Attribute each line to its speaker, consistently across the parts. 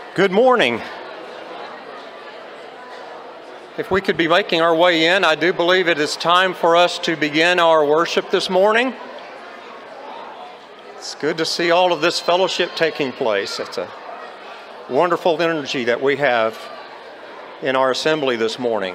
Speaker 1: Good morning. If we could be making our way in, I do believe it is time for us to begin our worship this morning. It's good to see all of this fellowship taking place. It's a wonderful energy that we have in our assembly this morning.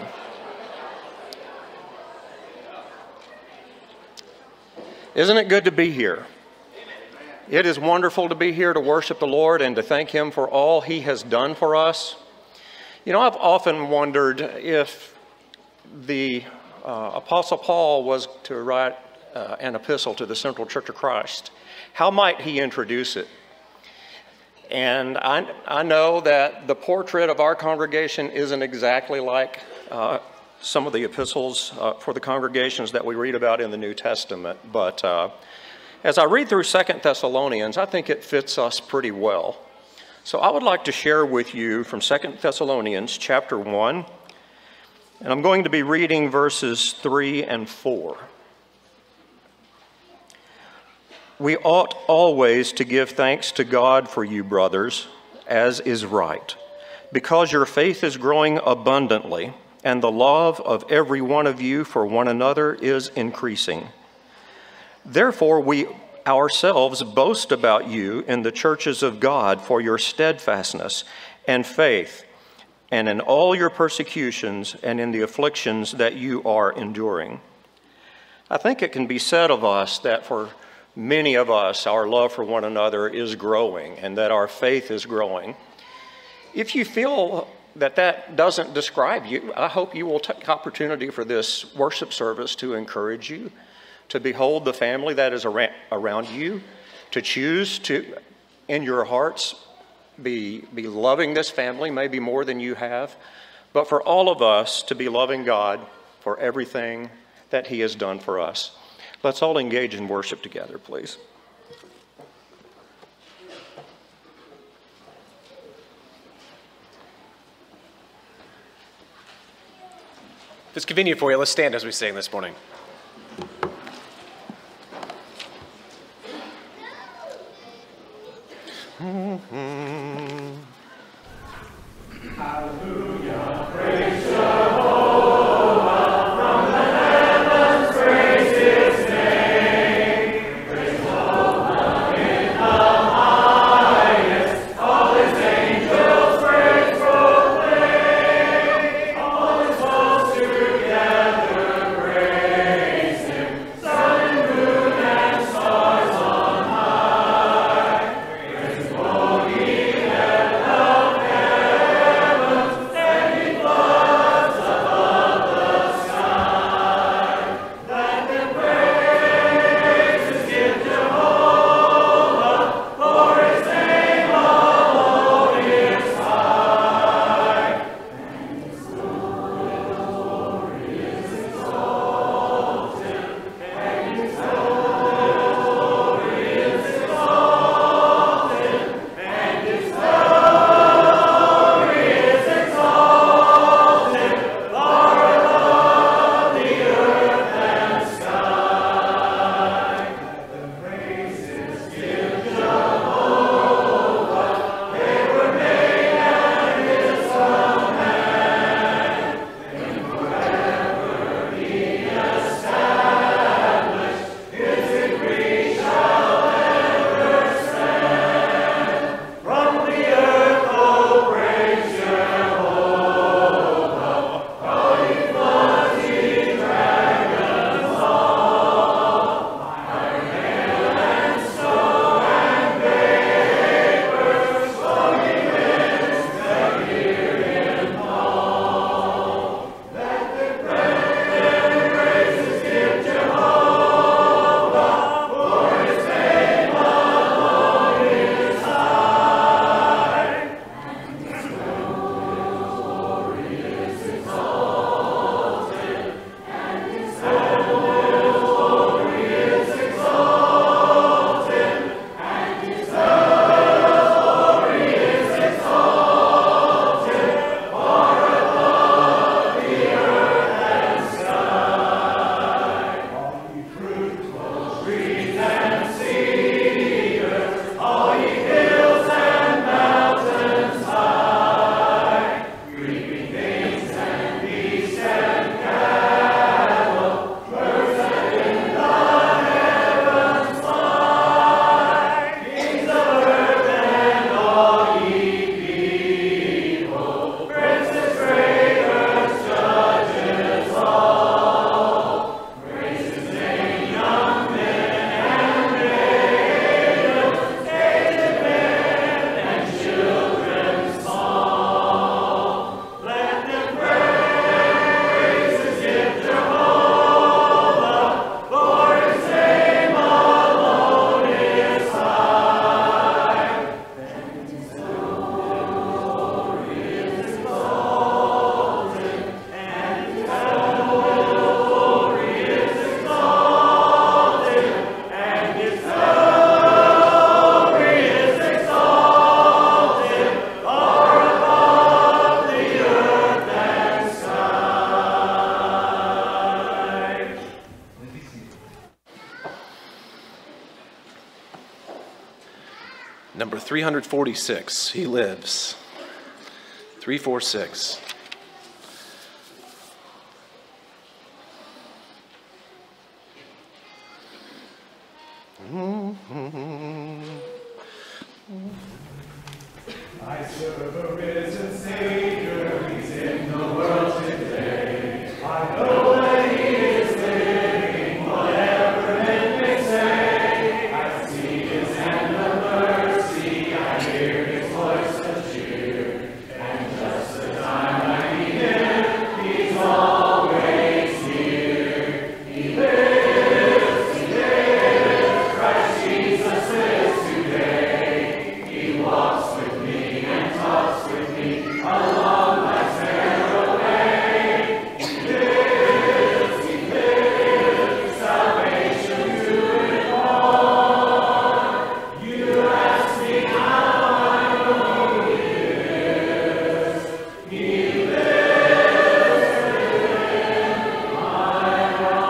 Speaker 1: Isn't it good to be here? It is wonderful to be here to worship the Lord and to thank Him for all He has done for us. You know, I've often wondered if the Apostle Paul was to write an epistle to the Central Church of Christ, how might he introduce it? And I know that the portrait of our congregation isn't exactly like some of the epistles for the congregations that we read about in the New Testament, but as I read through 2 Thessalonians, I think it fits us pretty well. So I would like to share with you from 2 Thessalonians chapter 1, and I'm going to be reading verses 3 and 4. We ought always to give thanks to God for you, brothers, as is right, because your faith is growing abundantly, and the love of every one of you for one another is increasing. Therefore, we ourselves boast about you in the churches of God for your steadfastness and faith, and in all your persecutions and in the afflictions that you are enduring. I think it can be said of us that for many of us, our love for one another is growing and that our faith is growing. If you feel that that doesn't describe you, I hope you will take opportunity for this worship service to encourage you, to behold the family that is around you, to choose to, in your hearts, be loving this family, maybe more than you have, but for all of us to be loving God for everything that He has done for us. Let's all engage in worship together, please.
Speaker 2: If it's convenient for you, let's stand as we sing this morning.
Speaker 3: Hallelujah, praise Jehovah, from the heavens praise His name. Praise Jehovah in the highest, all His angels praise proclaim. All His hosts together praise.
Speaker 2: number 346. He lives. 346.
Speaker 3: I serve a risen Savior, He's in the world today. I know that He is living, whatever men may say. I see His hand of mercy, I hear His voice of cheer. And just the time I need Him, He's always near. He lives, Christ Jesus lives today. He walks with me and talks with me along life's narrow way. He lives, salvation to impart. You ask me how I know He lives. He lives within my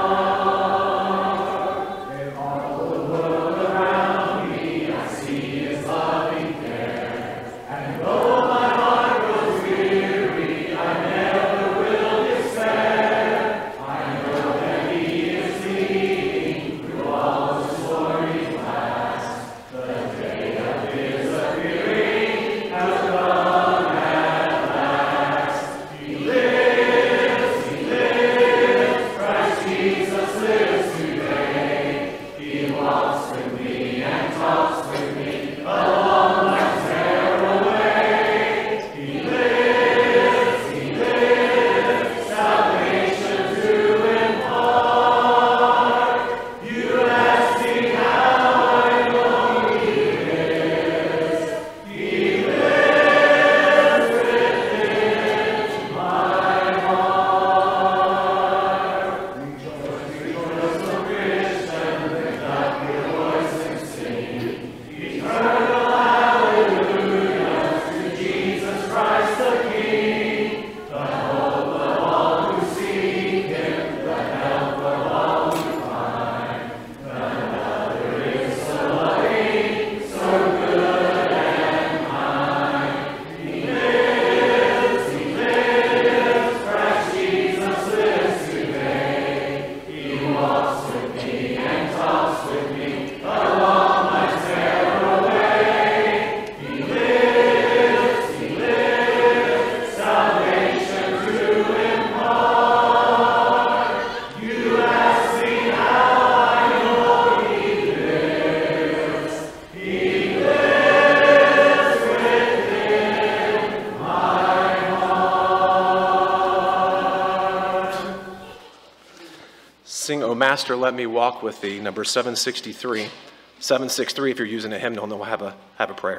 Speaker 3: heart. In all the world around me, I see His loving care. And though my heart grows weary, I never will despair. I know that He is leading through all the stories past. The day of His appearing has come at last. He lives, Christ Jesus lives today. He walks with me and talks with me along life's narrow way. He lives, salvation to impart. You ask me how I know He lives. He lives within my heart. Rejoice, O Christian, lift up your voice and sing. Eternal hallelujah to Jesus Christ the King, the hope of all who seek Him, the help of all who find. Another is so loving, so good and kind. He lives, Christ Jesus lives today. He walks with me and talks with me along life's narrow way. He lives, salvation to impart. You ask me how I know He lives. He lives within my heart.
Speaker 2: Sing, O Master, Let Me Walk With Thee, number 763. 763, if you're using a hymnal, then we'll have a prayer.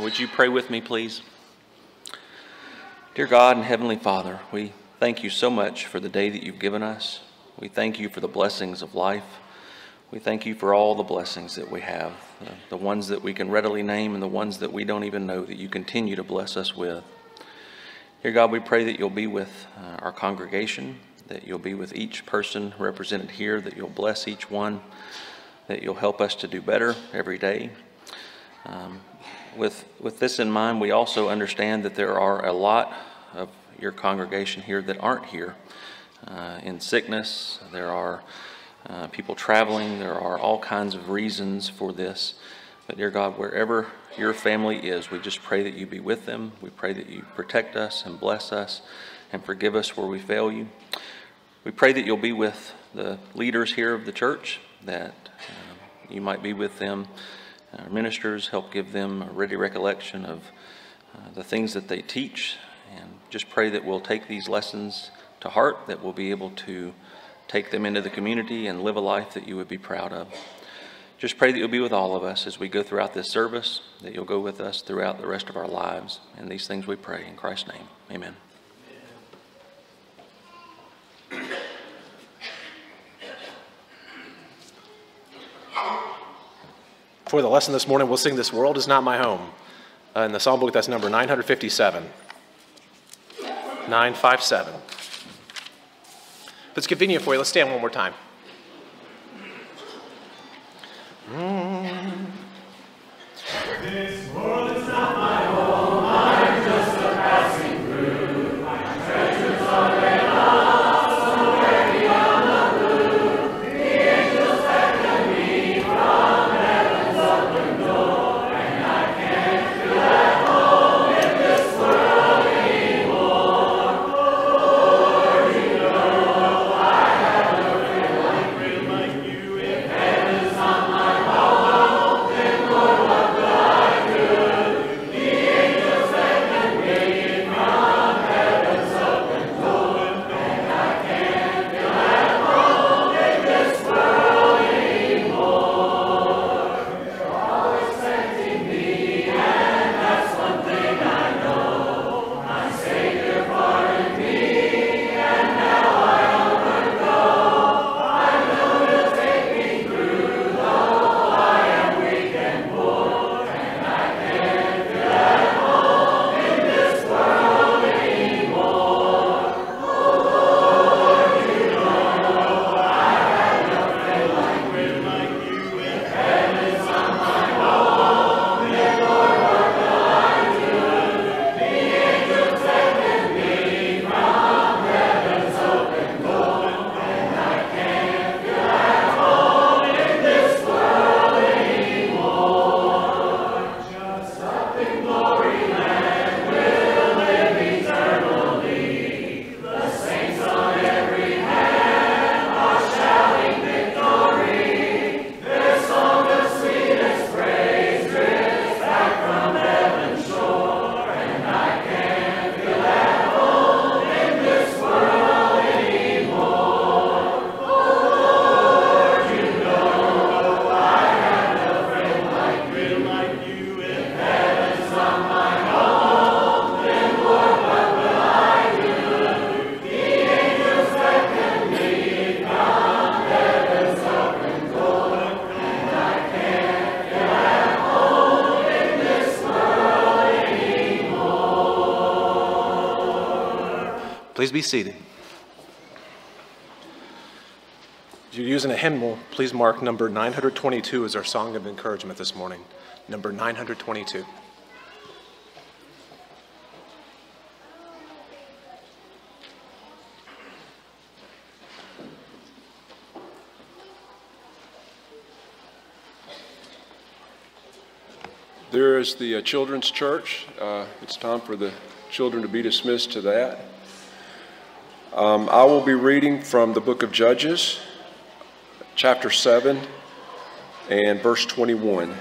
Speaker 4: Would you pray with me, please? Dear God and Heavenly Father, we thank you so much for the day that you've given us. We thank you for the blessings of life. We thank you for all the blessings that we have, the ones that we can readily name and the ones that we don't even know that you continue to bless us with. Dear God, we pray that you'll be with our congregation, that you'll be with each person represented here, that you'll bless each one, that you'll help us to do better every day. With this in mind, we also understand that there are a lot of your congregation here that aren't here in sickness. There are people traveling. There are all kinds of reasons for this. But dear God, wherever your family is, we just pray that you be with them. We pray that you protect us and bless us and forgive us where we fail you. We pray that you'll be with the leaders here of the church, that you might be with them. Our ministers, help give them a ready recollection of the things that they teach, and just pray that we'll take these lessons to heart, that we'll be able to take them into the community and live a life that you would be proud of. Just pray that you'll be with all of us as we go throughout this service, that you'll go with us throughout the rest of our lives. And these things we pray in Christ's name. Amen.
Speaker 2: For the lesson this morning, we'll sing "This World Is Not My Home." In the songbook, that's number 957. 957. If it's convenient for you, let's stand one more time.
Speaker 3: This world is not my home, I'm just a passing through. My treasures are laid up somewhere beyond the blue. The angels beckon me from heaven's open door, and I can't feel at home in this world anymore. Lord, you know I have no friend like you. If heaven's not my home, then Lord, what will I do? The angels beckon me from heaven's open door, and I can't feel at home in this world anymore. They're all expecting me, and that's one thing I know. My Savior pardoned me, and now I onward go. I know He'll take me through, though I am weak and poor, and I can't feel at home in this world anymore. Oh Lord, you know I have no friend like you. If heaven's not my home, then Lord, what will I do? The angels beckon me from heaven's open door, and I can't feel at home in this world anymore. Just up in glory land we'll live eternally. The saints on every hand are shouting victory. Their song of sweetest praise drifts back from heaven's shore, and I can't feel at home in this world anymore. Oh Lord, you know I have no friend like you. If heaven's not my home, then Lord, what will I do? The angels beckon me from heaven's open door, and I can't feel at home in this world anymore.
Speaker 2: Please be seated. If you're using a hymnal, please mark number 922 as our song of encouragement this morning. Number 922.
Speaker 5: There is the children's church. It's time for the children to be dismissed to that. I will be reading from the book of Judges, chapter 7 and verse 21.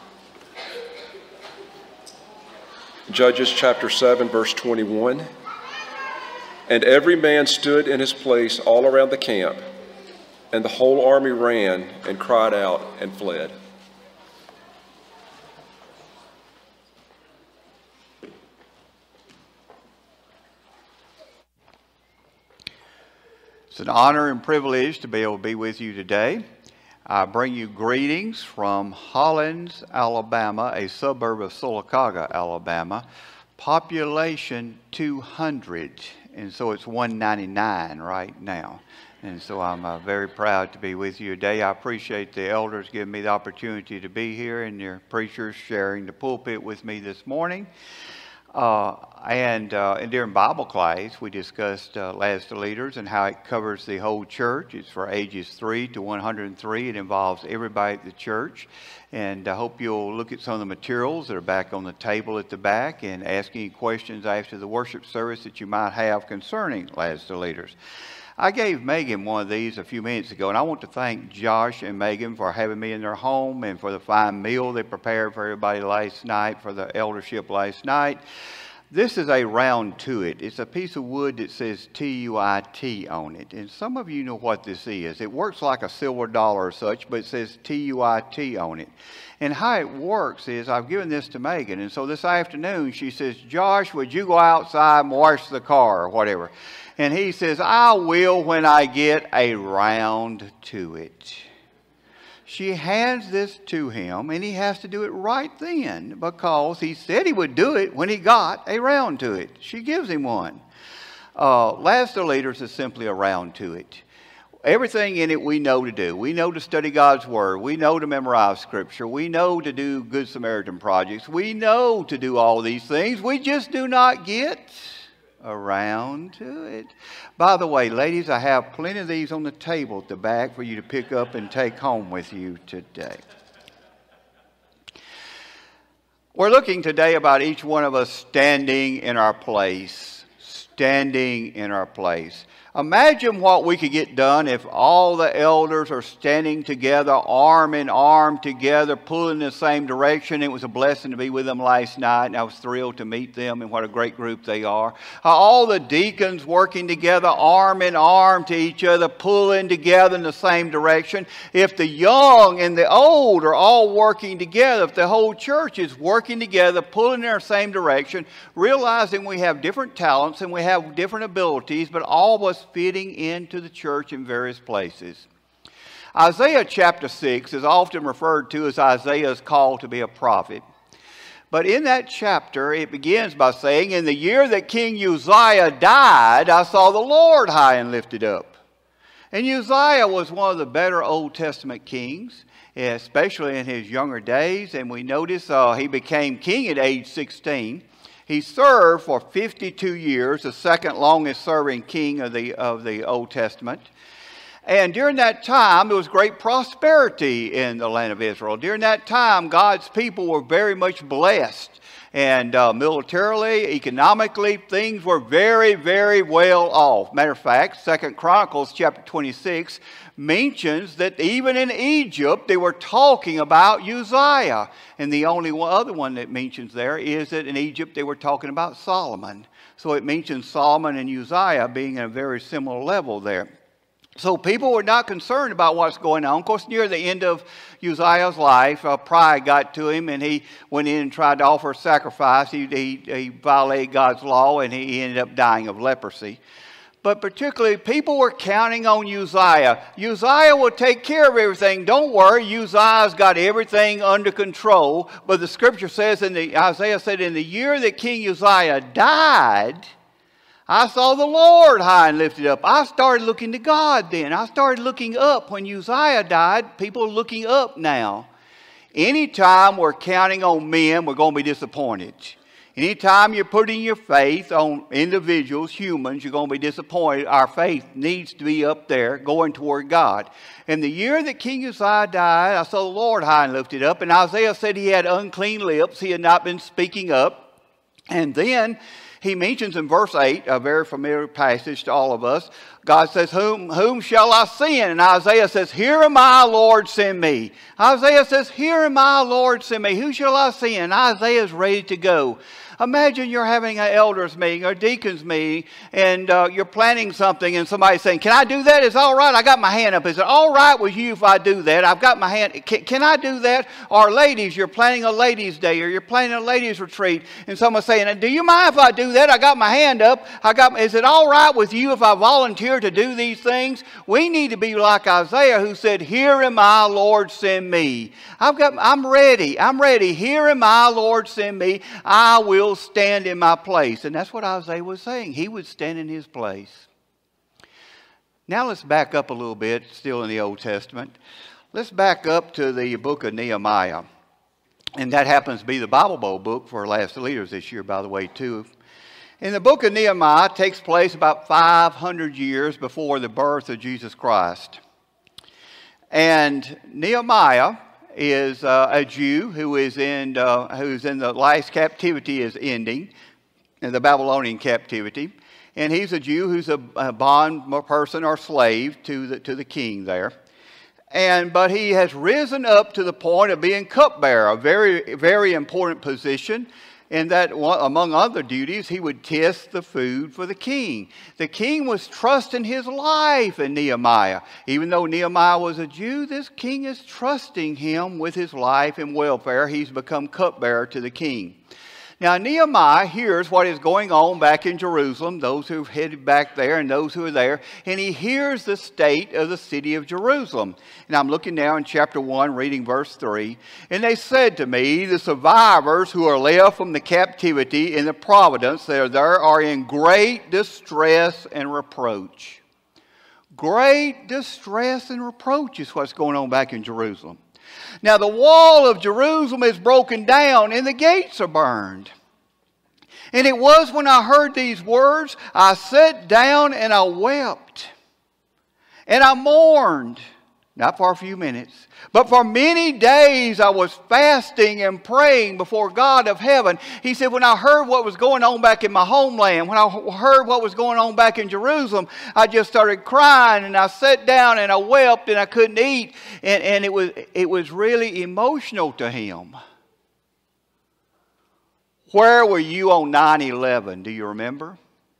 Speaker 5: Judges chapter 7, verse 21. And every man stood in his place all around the camp, and the whole army ran and cried out and fled.
Speaker 6: It's an honor and privilege to be able to be with you today. I bring you greetings from Hollins, Alabama, a suburb of Sylacauga, Alabama. Population 200, and so it's 199 right now. And so I'm very proud to be with you today. I appreciate the elders giving me the opportunity to be here and your preachers sharing the pulpit with me this morning. And during Bible class, we discussed Last the Leaders and how it covers the whole church. It's for ages 3 to 103. It involves everybody at the church. And I hope you'll look at some of the materials that are back on the table at the back and ask any questions after the worship service that you might have concerning Last the Leaders. I gave Megan one of these a few minutes ago, and I want to thank Josh and Megan for having me in their home and for the fine meal they prepared for everybody last night, for the eldership last night. This is a round tuit. It's a piece of wood that says TUIT on it. And some of you know what this is. It works like a silver dollar or such, but it says TUIT on it. And how it works is I've given this to Megan. And so this afternoon she says, Josh, would you go outside and wash the car or whatever? And he says, I will when I get a round to it. She hands this to him, and he has to do it right then because he said he would do it when he got a round to it. She gives him one. Last the Leaders is simply a round to it. Everything in it we know to do. We know to study God's Word. We know to memorize Scripture. We know to do Good Samaritan projects. We know to do all these things. We just do not get around to it. By the way, ladies, I have plenty of these on the table at the back for you to pick up and take home with you today. We're looking today about each one of us standing in our place. Standing in our place. Imagine what we could get done if all the elders are standing together, arm in arm together, pulling in the same direction. It was a blessing to be with them last night, and I was thrilled to meet them and what a great group they are. All the deacons working together, arm in arm to each other, pulling together in the same direction. If the young and the old are all working together, if the whole church is working together, pulling in our same direction, realizing we have different talents and we have different abilities, but all of us fitting into the church in various places. Isaiah chapter 6 is often referred to as Isaiah's call to be a prophet. But in that chapter, it begins by saying, in the year that King Uzziah died, I saw the Lord high and lifted up. And Uzziah was one of the better Old Testament kings, especially in his younger days. And we notice he became king at age 16. He served for 52 years, the second longest serving king of the Old Testament. And during that time, there was great prosperity in the land of Israel. During that time, God's people were very much blessed. And militarily, economically, things were very, very well off. Matter of fact, 2 Chronicles chapter 26 mentions that even in Egypt, they were talking about Uzziah. And the only other one that mentions there is that in Egypt, they were talking about Solomon. So it mentions Solomon and Uzziah being at a very similar level there. So people were not concerned about what's going on. Of course, near the end of Uzziah's life, pride got to him, and he went in and tried to offer sacrifice. He violated God's law, and he ended up dying of leprosy. But particularly, people were counting on Uzziah. Uzziah will take care of everything. Don't worry, Uzziah's got everything under control. But the scripture says, Isaiah said, in the year that King Uzziah died, I saw the Lord high and lifted up. I started looking to God then. I started looking up. When Uzziah died, people are looking up now. Anytime we're counting on men, we're going to be disappointed. Anytime you're putting your faith on individuals, humans, you're going to be disappointed. Our faith needs to be up there going toward God. In the year that King Uzziah died, I saw the Lord high and lifted up. And Isaiah said he had unclean lips. He had not been speaking up. And then he mentions in verse 8, a very familiar passage to all of us, God says, whom shall I send? And Isaiah says, here am I, Lord, send me. Isaiah says, here am I, Lord, send me. Who shall I send? Isaiah is ready to go. Imagine you're having an elders meeting or deacons meeting, and you're planning something, and somebody's saying, can I do that? Is it all right? I got my hand up. Is it all right with you if I do that? I've got my hand. Can I do that? Or ladies, you're planning a ladies' day, or you're planning a ladies' retreat, and someone's saying, do you mind if I do that? I got my hand up. Is it all right with you if I volunteer here to do these things. We need to be like Isaiah, who said, "Here am I, Lord, send me." I'm ready. I'm ready. Here am I, Lord, send me. I will stand in my place. And that's what Isaiah was saying. He would stand in his place. Now let's back up a little bit, still in the Old Testament. Let's back up to the book of Nehemiah. And that happens to be the Bible Bowl book for our last leaders this year, by the way, too. And the book of Nehemiah takes place about 500 years before the birth of Jesus Christ. And Nehemiah is a Jew who's in the last captivity is ending, the Babylonian captivity. And he's a Jew who's a bond person or slave to the king there. But he has risen up to the point of being cupbearer, a very, very important position. And that, among other duties, he would test the food for the king. The king was trusting his life in Nehemiah. Even though Nehemiah was a Jew, this king is trusting him with his life and welfare. He's become cupbearer to the king. Now, Nehemiah hears what is going on back in Jerusalem, those who have headed back there and those who are there, and he hears the state of the city of Jerusalem. And I'm looking now in chapter 1, reading verse 3. "And they said to me, the survivors who are left from the captivity in the province that are there are in great distress and reproach." Great distress and reproach is what's going on back in Jerusalem. "Now the wall of Jerusalem is broken down and the gates are burned. And it was when I heard these words, I sat down and I wept. And I mourned," not for a few minutes, "but for many days I was fasting and praying before God of heaven." He said, when I heard what was going on back in my homeland, when I heard what was going on back in Jerusalem, I just started crying and I sat down and I wept and I couldn't eat. And it was really emotional to him. Where were you on 9/11? Do you remember?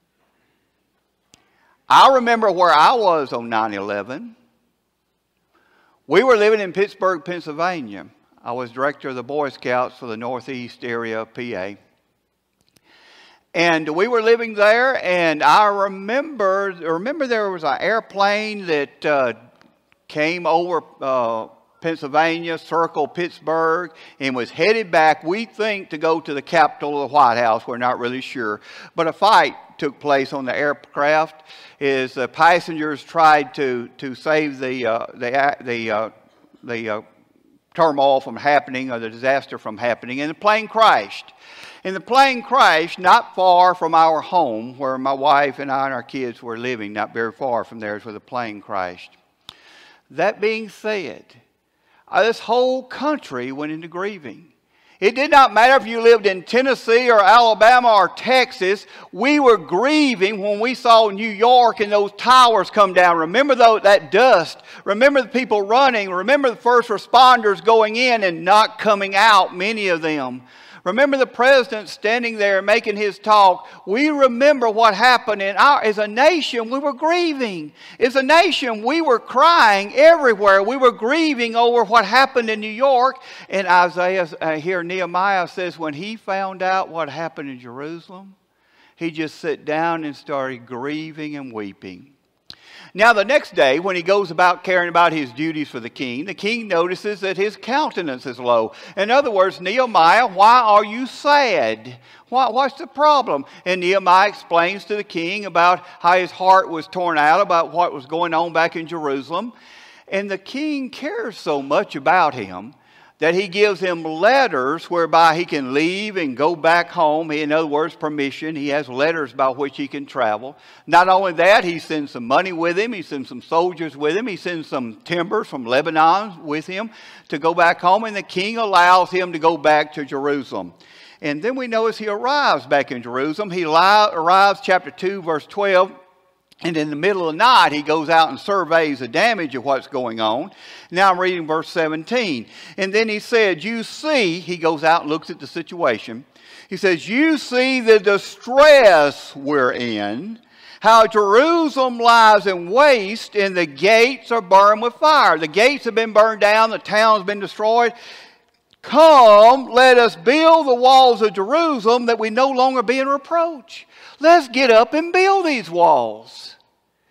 Speaker 6: I remember where I was on 9/11. We were living in Pittsburgh, Pennsylvania. I was director of the Boy Scouts for the Northeast area of PA. And we were living there, and I remember there was an airplane that came over Pennsylvania, circled Pittsburgh, and was headed back, we think, to go to the Capitol of the White House. We're not really sure. But a fight took place on the aircraft as the passengers tried to save the turmoil from happening, or the disaster from happening, and the plane crashed. And the plane crashed not far from our home, where my wife and I and our kids were living. Not very far from there is where the plane crashed. That being said, this whole country went into grieving. It did not matter if you lived in Tennessee or Alabama or Texas. We were grieving when we saw New York and those towers come down. Remember that dust. Remember the people running. Remember the first responders going in and not coming out, many of them. Remember the president standing there making his talk. We remember what happened as a nation. We were grieving. As a nation, we were crying everywhere. We were grieving over what happened in New York. And Nehemiah says when he found out what happened in Jerusalem, he just sat down and started grieving and weeping. Now the next day, when he goes about carrying about his duties for the king notices that his countenance is low. In other words, Nehemiah, why are you sad? What's the problem? And Nehemiah explains to the king about how his heart was torn out about what was going on back in Jerusalem. And the king cares so much about him that he gives him letters whereby he can leave and go back home. In other words, permission. He has letters by which he can travel. Not only that, he sends some money with him. He sends some soldiers with him. He sends some timbers from Lebanon with him to go back home. And the king allows him to go back to Jerusalem. And then we know as he arrives back in Jerusalem, he arrives, chapter 2, verse 12. And in the middle of the night, he goes out and surveys the damage of what's going on. Now I'm reading verse 17. And then he said, you see, he goes out and looks at the situation. He says, you see the distress we're in, how Jerusalem lies in waste and the gates are burned with fire. The gates have been burned down. The town's been destroyed. Come, let us build the walls of Jerusalem that we no longer be in reproach. Let's get up and build these walls.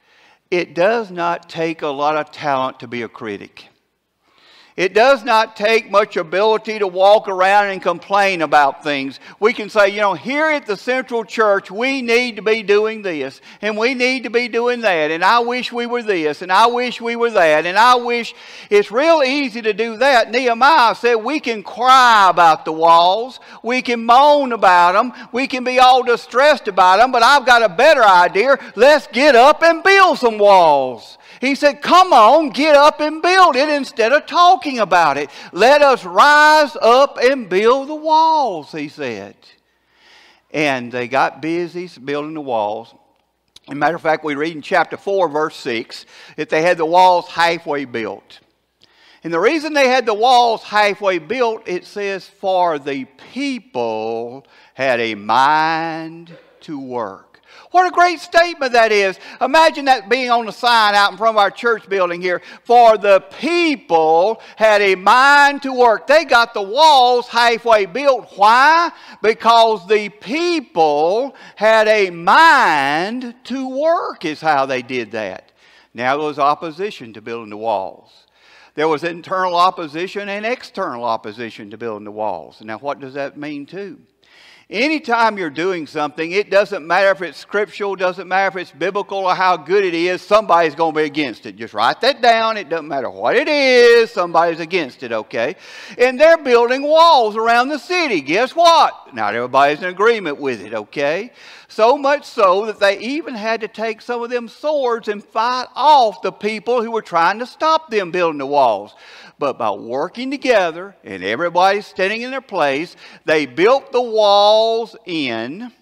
Speaker 6: it does not take a lot of talent to be a critic. It does not take much ability to walk around and complain about things. We can say, here at the Central Church, we need to be doing this, and we need to be doing that, and I wish we were this, and I wish we were that, and I wish. It's real easy to do that. Nehemiah said we can cry about the walls, we can moan about them, we can be all distressed about them, but I've got a better idea. Let's get up and build some walls. He said, come on, get up and build it instead of talking about it. Let us rise up and build the walls, he said. And they got busy building the walls. As a matter of fact, we read in chapter 4, verse 6, that they had the walls halfway built. And the reason they had the walls halfway built, it says, for the people had a mind to work. What a great statement that is. Imagine that being on the sign out in front of our church building here. For the people had a mind to work. They got the walls halfway built. Why? Because the people had a mind to work is how they did that. Now there was opposition to building the walls. There was internal opposition and external opposition to building the walls. Now what does that mean too? Anytime you're doing something, it doesn't matter if it's scriptural, doesn't matter if it's biblical or how good it is, somebody's going to be against it. Just write that down. It doesn't matter what it is, somebody's against it, okay? And they're building walls around the city. Guess what? Not everybody's in agreement with it, okay? So much so that they even had to take some of them swords and fight off the people who were trying to stop them building the walls. But by working together and everybody standing in their place, they built the walls in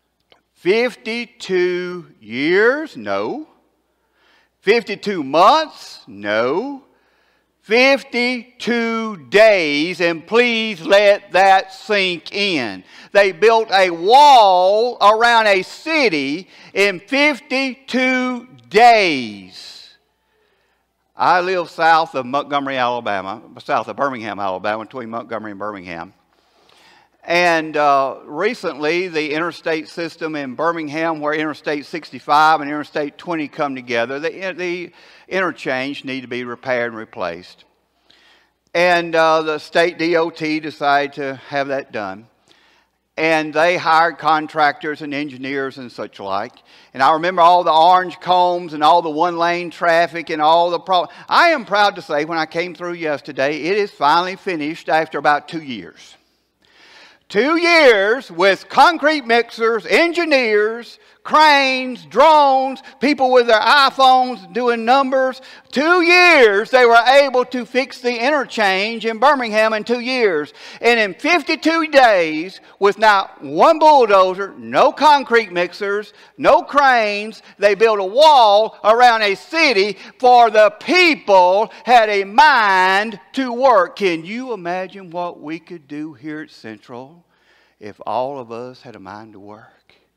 Speaker 6: 52 years? No. 52 months? No. 52 days, and please let that sink in. They built a wall around a city in 52 days. I live south of Montgomery, Alabama, south of Birmingham, Alabama, between Montgomery and Birmingham. And recently, the interstate system in Birmingham, where Interstate 65 and Interstate 20 come together, the interchange need to be repaired and replaced. And the state DOT decided to have that done. And they hired contractors and engineers and such like. And I remember all the orange combs and all the one-lane traffic and all the problems. I am proud to say when I came through yesterday, it is finally finished after about 2 years. 2 years with concrete mixers, engineers, cranes, drones, people with their iPhones doing numbers. 2 years they were able to fix the interchange in Birmingham in 2 years. And in 52 days, with not one bulldozer, no concrete mixers, no cranes, they built a wall around a city, for the people had a mind to work. Can you imagine what we could do here at Central if all of us had a mind to work?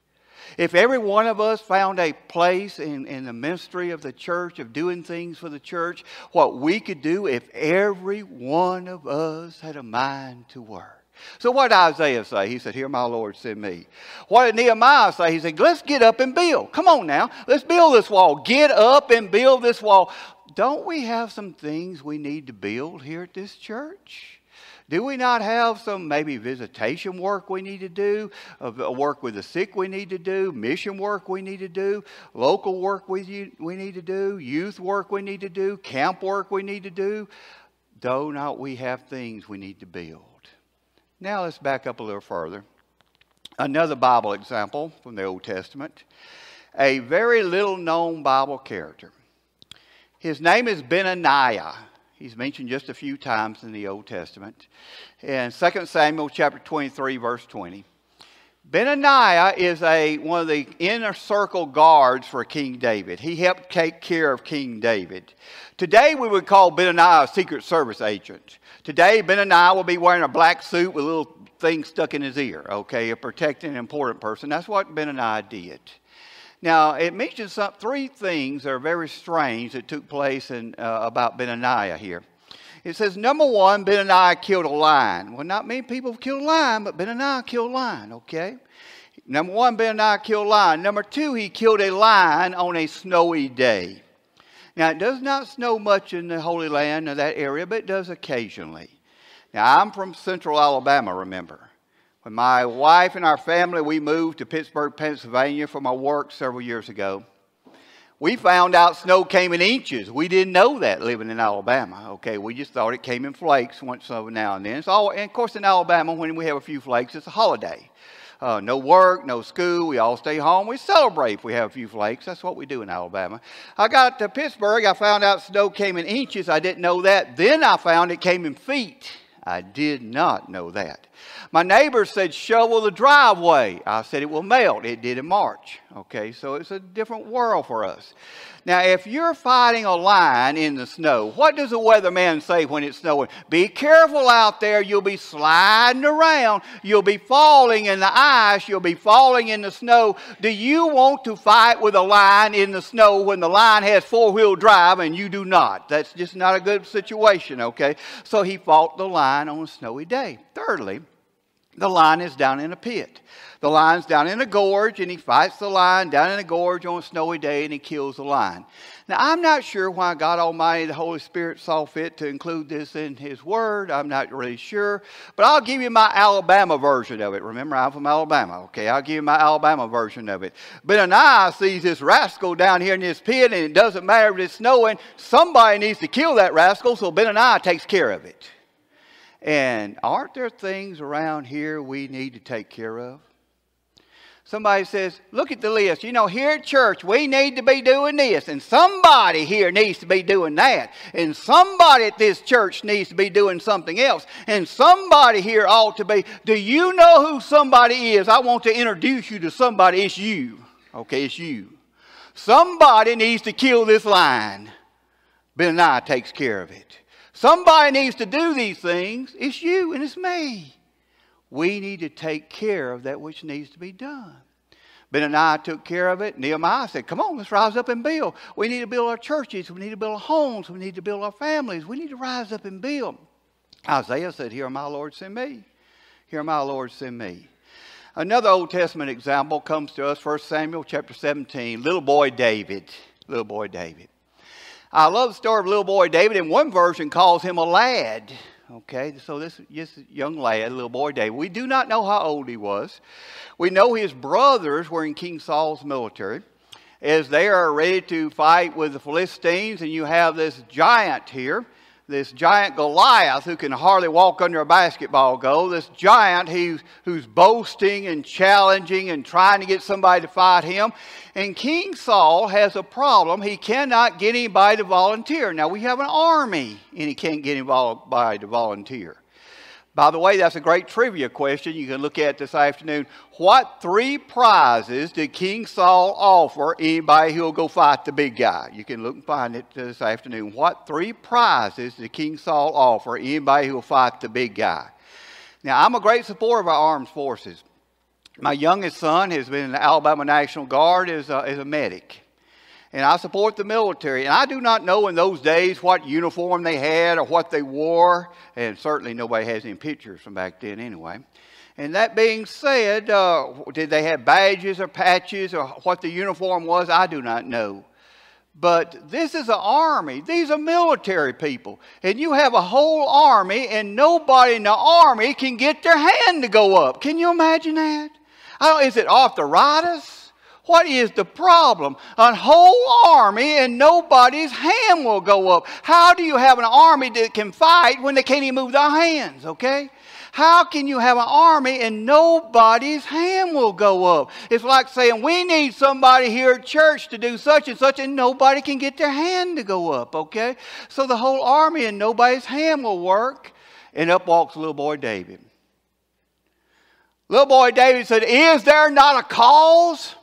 Speaker 6: If every one of us found a place in the ministry of the church, of doing things for the church, what we could do if every one of us had a mind to work. So what did Isaiah say? He said, here my Lord send me. What did Nehemiah say? He said, let's get up and build. Come on now, let's build this wall. Get up and build this wall. Don't we have some things we need to build here at this church? Do we not have some maybe visitation work we need to do, work with the sick we need to do, mission work we need to do, local work we need to do, youth work we need to do, camp work we need to do? Do not we have things we need to build? Now let's back up a little further. Another Bible example from the Old Testament. A very little known Bible character. His name is Benaiah. He's mentioned just a few times in the Old Testament. In 2 Samuel chapter 23, verse 20. Benaiah is one of the inner circle guards for King David. He helped take care of King David. Today we would call Benaiah a Secret Service agent. Today Benaiah will be wearing a black suit with a little thing stuck in his ear, okay, protecting an important person. That's what Benaiah did. Now, it mentions three things that are very strange that took place about Benaiah here. It says, number one, Benaiah killed a lion. Well, not many people have killed a lion, but Benaiah killed a lion, okay? Number one, Benaiah killed a lion. Number two, he killed a lion on a snowy day. Now, it does not snow much in the Holy Land or that area, but it does occasionally. Now, I'm from central Alabama, remember. When my wife and our family, we moved to Pittsburgh, Pennsylvania for my work several years ago, we found out snow came in inches. We didn't know that living in Alabama, okay? We just thought it came in flakes once every now and then. And of course, in Alabama, when we have a few flakes, it's a holiday. No work, no school. We all stay home. We celebrate if we have a few flakes. That's what we do in Alabama. I got to Pittsburgh. I found out snow came in inches. I didn't know that. Then I found it came in feet. I did not know that. My neighbor said, shovel the driveway. I said, it will melt. It did in March. Okay, so it's a different world for us. Now, if you're fighting a lion in the snow, what does the weatherman say when it's snowing? Be careful out there. You'll be sliding around. You'll be falling in the ice. You'll be falling in the snow. Do you want to fight with a lion in the snow when the lion has four-wheel drive and you do not? That's just not a good situation, okay? So he fought the lion on a snowy day. Thirdly, the lion is down in a pit. The lion's down in a gorge, and he fights the lion down in a gorge on a snowy day, and he kills the lion. Now, I'm not sure why God Almighty, the Holy Spirit, saw fit to include this in His Word. I'm not really sure. But I'll give you my Alabama version of it. Remember, I'm from Alabama, okay? I'll give you my Alabama version of it. Benaiah sees this rascal down here in this pit, and it doesn't matter if it's snowing. Somebody needs to kill that rascal, so Benaiah takes care of it. And aren't there things around here we need to take care of? Somebody says, look at the list. You know, here at church, we need to be doing this. And somebody here needs to be doing that. And somebody at this church needs to be doing something else. And somebody here ought to be. Do you know who somebody is? I want to introduce you to somebody. It's you. Okay, it's you. Somebody needs to kill this lion. Benaiah takes care of it. Somebody needs to do these things. It's you and it's me. We need to take care of that which needs to be done. Benaiah took care of it. Nehemiah said, come on, let's rise up and build. We need to build our churches. We need to build our homes. We need to build our families. We need to rise up and build. Isaiah said, here, my Lord, send me. Here, my Lord, send me. Another Old Testament example comes to us, 1 Samuel chapter 17, little boy David. Little boy David. I love the story of little boy David, and one version calls him a lad. Okay, so this young lad, little boy David, we do not know how old he was. We know his brothers were in King Saul's military as they are ready to fight with the Philistines, and you have this giant here, this giant Goliath who can hardly walk under a basketball goal, this giant who's boasting and challenging and trying to get somebody to fight him. And King Saul has a problem. He cannot get anybody to volunteer. Now, we have an army, and he can't get anybody to volunteer. By the way, that's a great trivia question you can look at this afternoon. What 3 prizes did King Saul offer anybody who will go fight the big guy? You can look and find it this afternoon. What 3 prizes did King Saul offer anybody who will fight the big guy? Now, I'm a great supporter of our armed forces. My youngest son has been in the Alabama National Guard as a medic. And I support the military. And I do not know in those days what uniform they had or what they wore. And certainly nobody has any pictures from back then anyway. And that being said, did they have badges or patches or what the uniform was? I do not know. But this is an army. These are military people. And you have a whole army and nobody in the army can get their hand to go up. Can you imagine that? Is it arthritis? What is the problem? A whole army and nobody's hand will go up. How do you have an army that can fight when they can't even move their hands, okay? How can you have an army and nobody's hand will go up? It's like saying we need somebody here at church to do such and nobody can get their hand to go up, okay? So the whole army and nobody's hand will work. And up walks little boy David. Little boy David said, is there not a cause?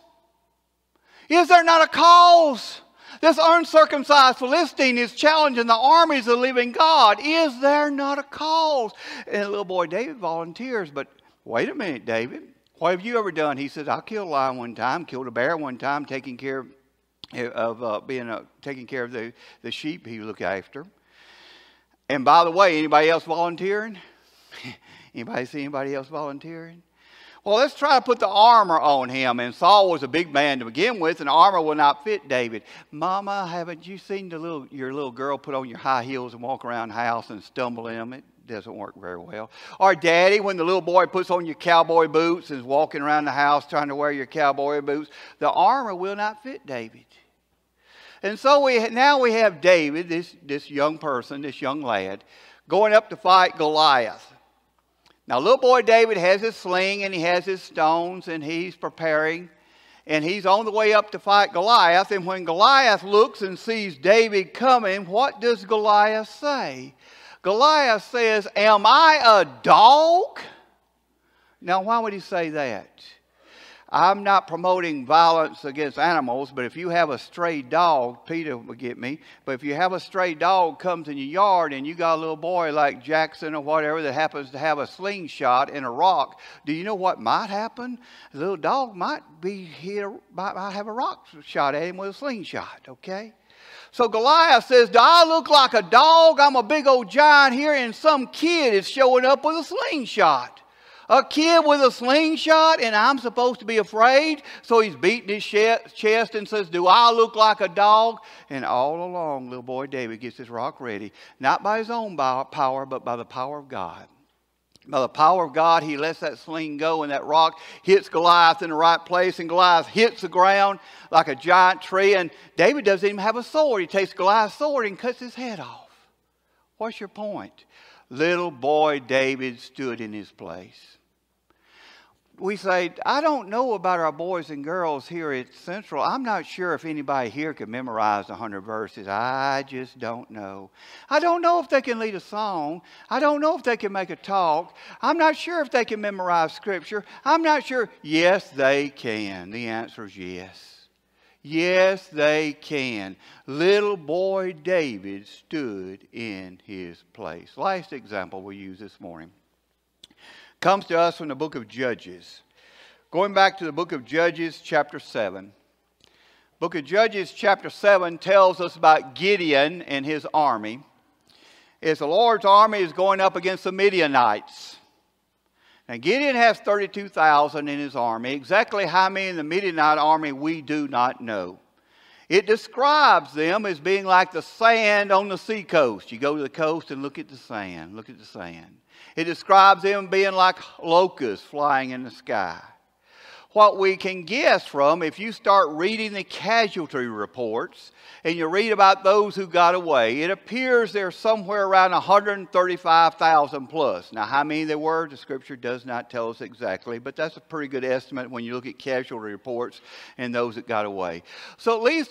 Speaker 6: Is there not a cause? This uncircumcised Philistine is challenging the armies of the living God. Is there not a cause? And little boy David volunteers, but wait a minute, David. What have you ever done? He says, I killed a lion one time, killed a bear one time, taking care of the sheep he looked after. And by the way, anybody else volunteering? Anybody see anybody else volunteering? Well, let's try to put the armor on him. And Saul was a big man to begin with, and the armor will not fit David. Mama, haven't you seen your little girl put on your high heels and walk around the house and stumble in them? It doesn't work very well. Or Daddy, when the little boy puts on your cowboy boots and is walking around the house trying to wear your cowboy boots, the armor will not fit David. And so now we have David, this young person, this young lad, going up to fight Goliath. Now, little boy David has his sling and he has his stones and he's preparing. And he's on the way up to fight Goliath. And when Goliath looks and sees David coming, what does Goliath say? Goliath says, "Am I a dog?" Now, why would he say that? I'm not promoting violence against animals, but if you have a stray dog, Peter will get me, but if you have a stray dog comes in your yard and you got a little boy like Jackson or whatever that happens to have a slingshot and a rock, do you know what might happen? The little dog might have a rock shot at him with a slingshot, okay? So Goliath says, "Do I look like a dog? I'm a big old giant here, and some kid is showing up with a slingshot. A kid with a slingshot, and I'm supposed to be afraid?" So he's beating his chest and says, "Do I look like a dog?" And all along, little boy David gets his rock ready, not by his own power, but by the power of God. By the power of God, he lets that sling go, and that rock hits Goliath in the right place, and Goliath hits the ground like a giant tree, and David doesn't even have a sword. He takes Goliath's sword and cuts his head off. What's your point? Little boy David stood in his place. We say, I don't know about our boys and girls here at Central. I'm not sure if anybody here can memorize 100 verses. I just don't know. I don't know if they can lead a song. I don't know if they can make a talk. I'm not sure if they can memorize Scripture. I'm not sure. Yes, they can. The answer is yes. Yes, they can. Little boy David stood in his place. Last example we use this morning comes to us from the book of Judges. Going back to the book of Judges, chapter 7. Book of Judges, chapter 7 tells us about Gideon and his army. As the Lord's army is going up against the Midianites. Now, Gideon has 32,000 in his army. Exactly how many in the Midianite army we do not know. It describes them as being like the sand on the seacoast. You go to the coast and look at the sand. Look at the sand. It describes them being like locusts flying in the sky. What we can guess from, if you start reading the casualty reports and you read about those who got away, it appears there's somewhere around 135,000 plus. Now, how many there were, the Scripture does not tell us exactly, but that's a pretty good estimate when you look at casualty reports and those that got away. So at least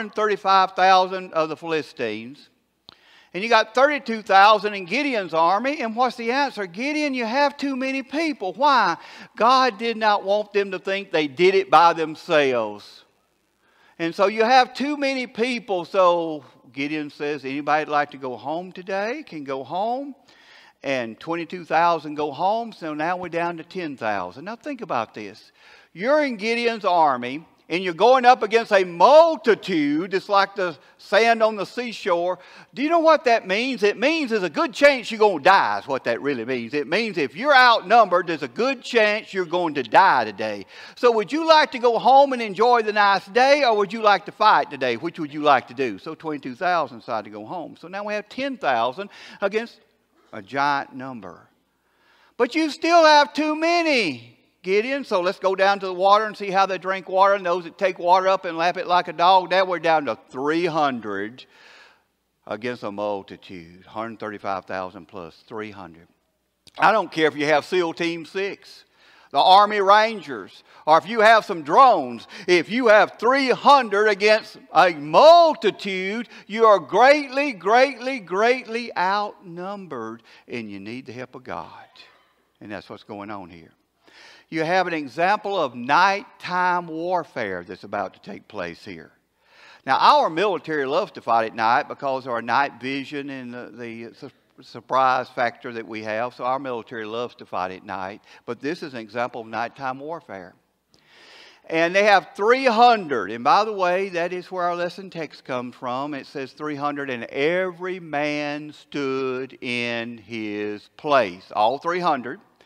Speaker 6: 135,000 of the Philistines. And you got 32,000 in Gideon's army. And what's the answer? Gideon, you have too many people. Why? God did not want them to think they did it by themselves. And so you have too many people. So Gideon says, anybody like to go home today can go home. And 22,000 go home. So now we're down to 10,000. Now think about this. You're in Gideon's army. And you're going up against a multitude. It's like the sand on the seashore. Do you know what that means? It means there's a good chance you're going to die is what that really means. It means if you're outnumbered, there's a good chance you're going to die today. So would you like to go home and enjoy the nice day, or would you like to fight today? Which would you like to do? So 22,000 decided to go home. So now we have 10,000 against a giant number. But you still have too many, Gideon. So let's go down to the water and see how they drink water. And those that take water up and lap it like a dog, now we're down to 300 against a multitude. 135,000 plus 300. I don't care if you have SEAL Team 6, the Army Rangers, or if you have some drones. If you have 300 against a multitude, you are greatly, greatly, greatly outnumbered. And you need the help of God. And that's what's going on here. You have an example of nighttime warfare that's about to take place here. Now, our military loves to fight at night because of our night vision and the surprise factor that we have. So our military loves to fight at night. But this is an example of nighttime warfare. And they have 300. And by the way, that is where our lesson text comes from. It says 300, and every man stood in his place. All 300.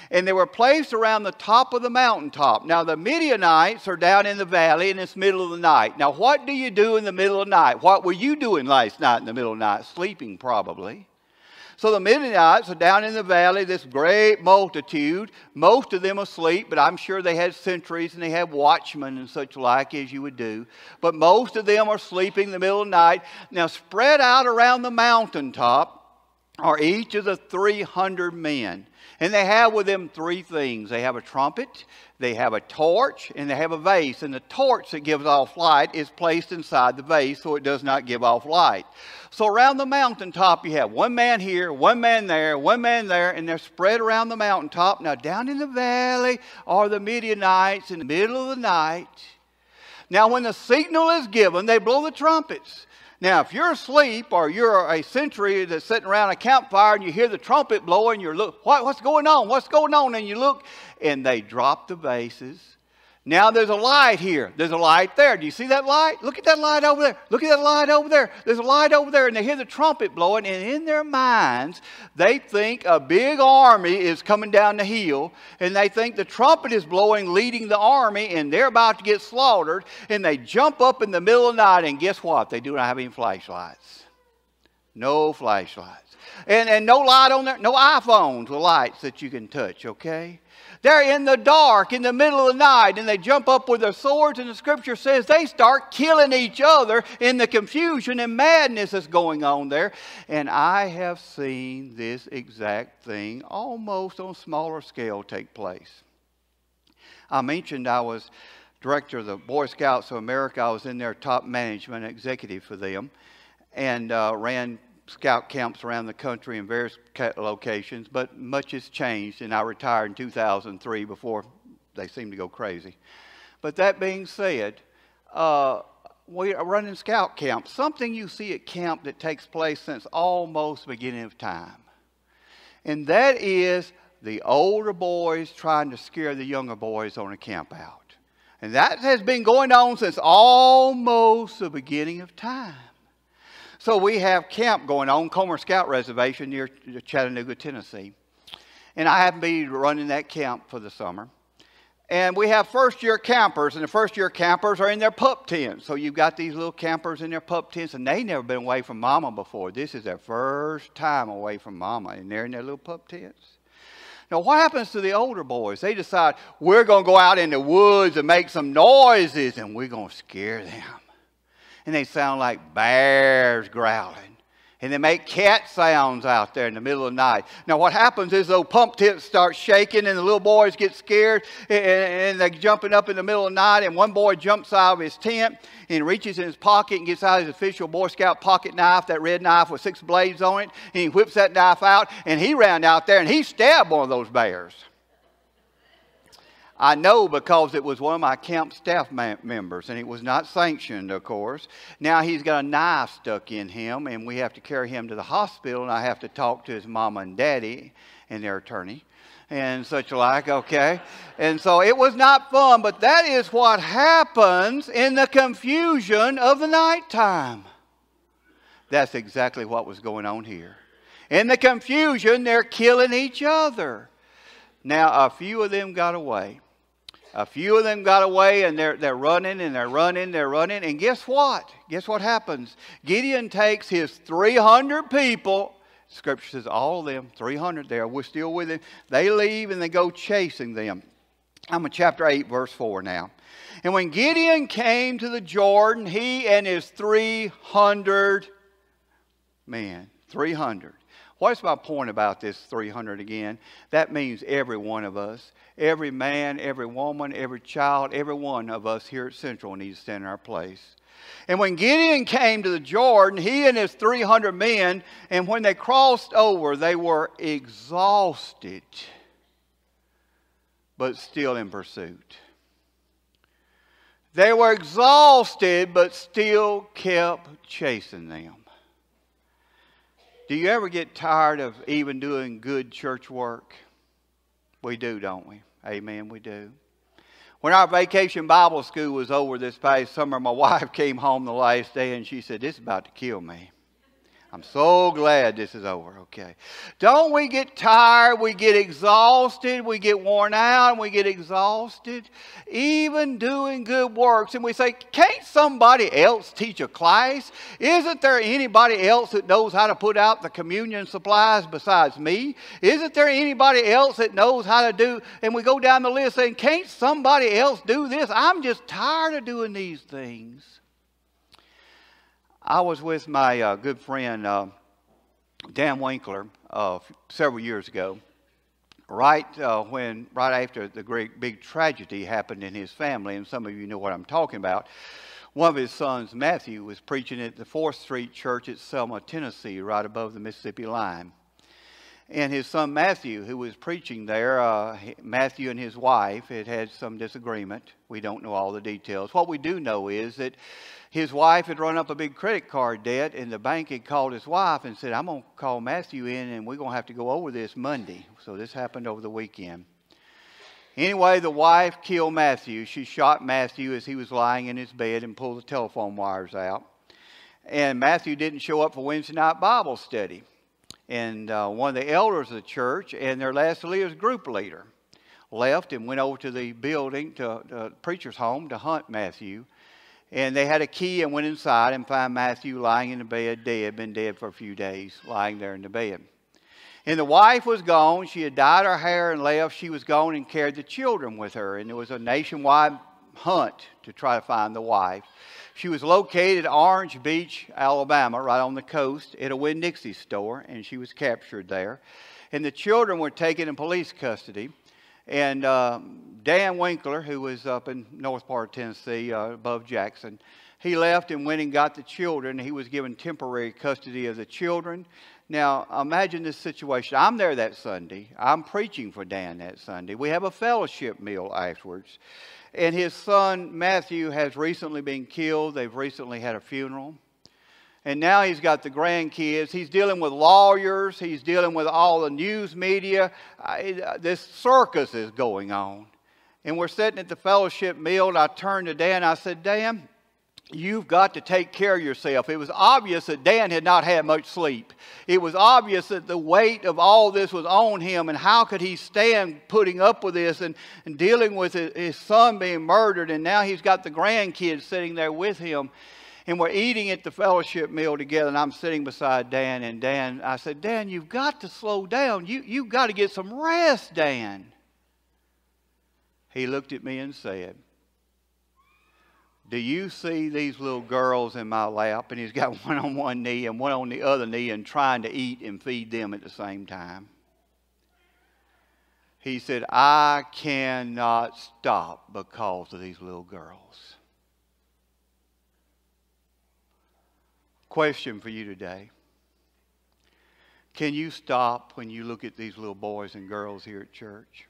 Speaker 6: And they were placed around the top of the mountaintop. Now, the Midianites are down in the valley, and it's middle of the night. Now, what do you do in the middle of the night? What were you doing last night in the middle of the night? Sleeping, probably. So the Midianites are down in the valley, this great multitude, most of them asleep, but I'm sure they had sentries and they had watchmen and such like, as you would do. But most of them are sleeping in the middle of the night. Now, spread out around the mountaintop are each of the 300 men. And they have with them three things. They have a trumpet, they have a torch, and they have a vase. And the torch that gives off light is placed inside the vase so it does not give off light. So around the mountaintop you have one man here, one man there, and they're spread around the mountaintop. Now down in the valley are the Midianites in the middle of the night. Now when the signal is given, they blow the trumpets. Now, if you're asleep or you're a sentry that's sitting around a campfire and you hear the trumpet blowing, you look, what's going on? What's going on? And you look, and they drop the vases. Now, there's a light here. There's a light there. Do you see that light? Look at that light over there. Look at that light over there. There's a light over there. And they hear the trumpet blowing. And in their minds, they think a big army is coming down the hill. And they think the trumpet is blowing, leading the army. And they're about to get slaughtered. And they jump up in the middle of the night. And guess what? They do not have any flashlights. No flashlights. And no light on there. No iPhones with lights that you can touch, okay? They're in the dark, in the middle of the night, and they jump up with their swords, and the scripture says they start killing each other in the confusion and madness that's going on there. And I have seen this exact thing almost on a smaller scale take place. I mentioned I was director of the Boy Scouts of America. I was in their top management executive for them and ran scout camps around the country in various locations, but much has changed, and I retired in 2003 before they seemed to go crazy. But that being said, we are running scout camps, something you see at camp that takes place since almost the beginning of time. And that is the older boys trying to scare the younger boys on a camp out. And that has been going on since almost the beginning of time. So we have camp going on, Comer Scout Reservation near Chattanooga, Tennessee. And I happen to be running that camp for the summer. And we have first-year campers, and the first-year campers are in their pup tents. So you've got these little campers in their pup tents, and they've never been away from Mama before. This is their first time away from Mama, and they're in their little pup tents. Now, what happens to the older boys? They decide, we're going to go out in the woods and make some noises, and we're going to scare them. And they sound like bears growling. And they make cat sounds out there in the middle of the night. Now what happens is those pump tents start shaking and the little boys get scared and they're jumping up in the middle of the night, and one boy jumps out of his tent and reaches in his pocket and gets out his official Boy Scout pocket knife, that red knife with 6 blades on it, and he whips that knife out, and he ran out there and he stabbed one of those bears. I know because it was one of my camp staff members, and it was not sanctioned, of course. Now he's got a knife stuck in him, and we have to carry him to the hospital, and I have to talk to his mama and daddy and their attorney and such like, okay? And so it was not fun, but that is what happens in the confusion of the nighttime. That's exactly what was going on here. In the confusion, they're killing each other. Now, a few of them got away. A few of them got away, and they're running, and they're running, and guess what? Guess what happens? Gideon takes his 300 people. Scripture says all of them, 300 there. We're still with him. They leave, and they go chasing them. I'm in chapter 8, verse 4 now. And when Gideon came to the Jordan, he and his 300 men, 300. What's my point about this 300 again? That means every one of us, every man, every woman, every child, every one of us here at Central needs to stand in our place. And when Gideon came to the Jordan, he and his 300 men, and when they crossed over, they were exhausted, but still in pursuit. They were exhausted, but still kept chasing them. Do you ever get tired of even doing good church work? We do, don't we? Amen, we do. When our vacation Bible school was over this past summer, my wife came home the last day and she said, "This is about to kill me." I'm so glad this is over, okay. Don't we get tired, we get exhausted, we get worn out, and we get exhausted, even doing good works. And we say, can't somebody else teach a class? Isn't there anybody else that knows how to put out the communion supplies besides me? Isn't there anybody else that knows how to do? And we go down the list saying, can't somebody else do this? I'm just tired of doing these things. I was with my good friend Dan Winkler several years ago, right after the great big tragedy happened in his family, and some of you know what I'm talking about. One of his sons, Matthew, was preaching at the 4th Street Church at Selma, Tennessee, right above the Mississippi line. And his son Matthew, who was preaching there, Matthew and his wife had some disagreement. We don't know all the details. What we do know is that his wife had run up a big credit card debt, and the bank had called his wife and said, I'm going to call Matthew in, and we're going to have to go over this Monday. So this happened over the weekend. Anyway, the wife killed Matthew. She shot Matthew as he was lying in his bed and pulled the telephone wires out. And Matthew didn't show up for Wednesday night Bible study. And one of the elders of the church and their last year's group leader left and went over to the building, to the preacher's home, to hunt Matthew. And they had a key and went inside and found Matthew lying in the bed, dead, been dead for a few days, lying there in the bed. And the wife was gone. She had dyed her hair and left. She was gone and carried the children with her. And there was a nationwide hunt to try to find the wife. She was located at Orange Beach, Alabama, right on the coast, at a Winn-Dixie store, and she was captured there. And the children were taken in police custody. And Dan Winkler, who was up in north part of Tennessee, above Jackson, he left and went and got the children. He was given temporary custody of the children. Now, imagine this situation. I'm there that Sunday. I'm preaching for Dan that Sunday. We have a fellowship meal afterwards. And his son, Matthew, has recently been killed. They've recently had a funeral. And now he's got the grandkids. He's dealing with lawyers. He's dealing with all the news media. This circus is going on. And we're sitting at the fellowship meal, and I turned to Dan. I said, Dan, you've got to take care of yourself. It was obvious that Dan had not had much sleep. It was obvious that the weight of all this was on him, and how could he stand putting up with this and dealing with his son being murdered, and now he's got the grandkids sitting there with him. And we're eating at the fellowship meal together, and I'm sitting beside Dan, and I said, Dan, you've got to slow down. You've got to get some rest, Dan. He looked at me and said, do you see these little girls in my lap? And he's got one on one knee and one on the other knee and trying to eat and feed them at the same time. He said, I cannot stop because of these little girls. Question for you today. Can you stop when you look at these little boys and girls here at church?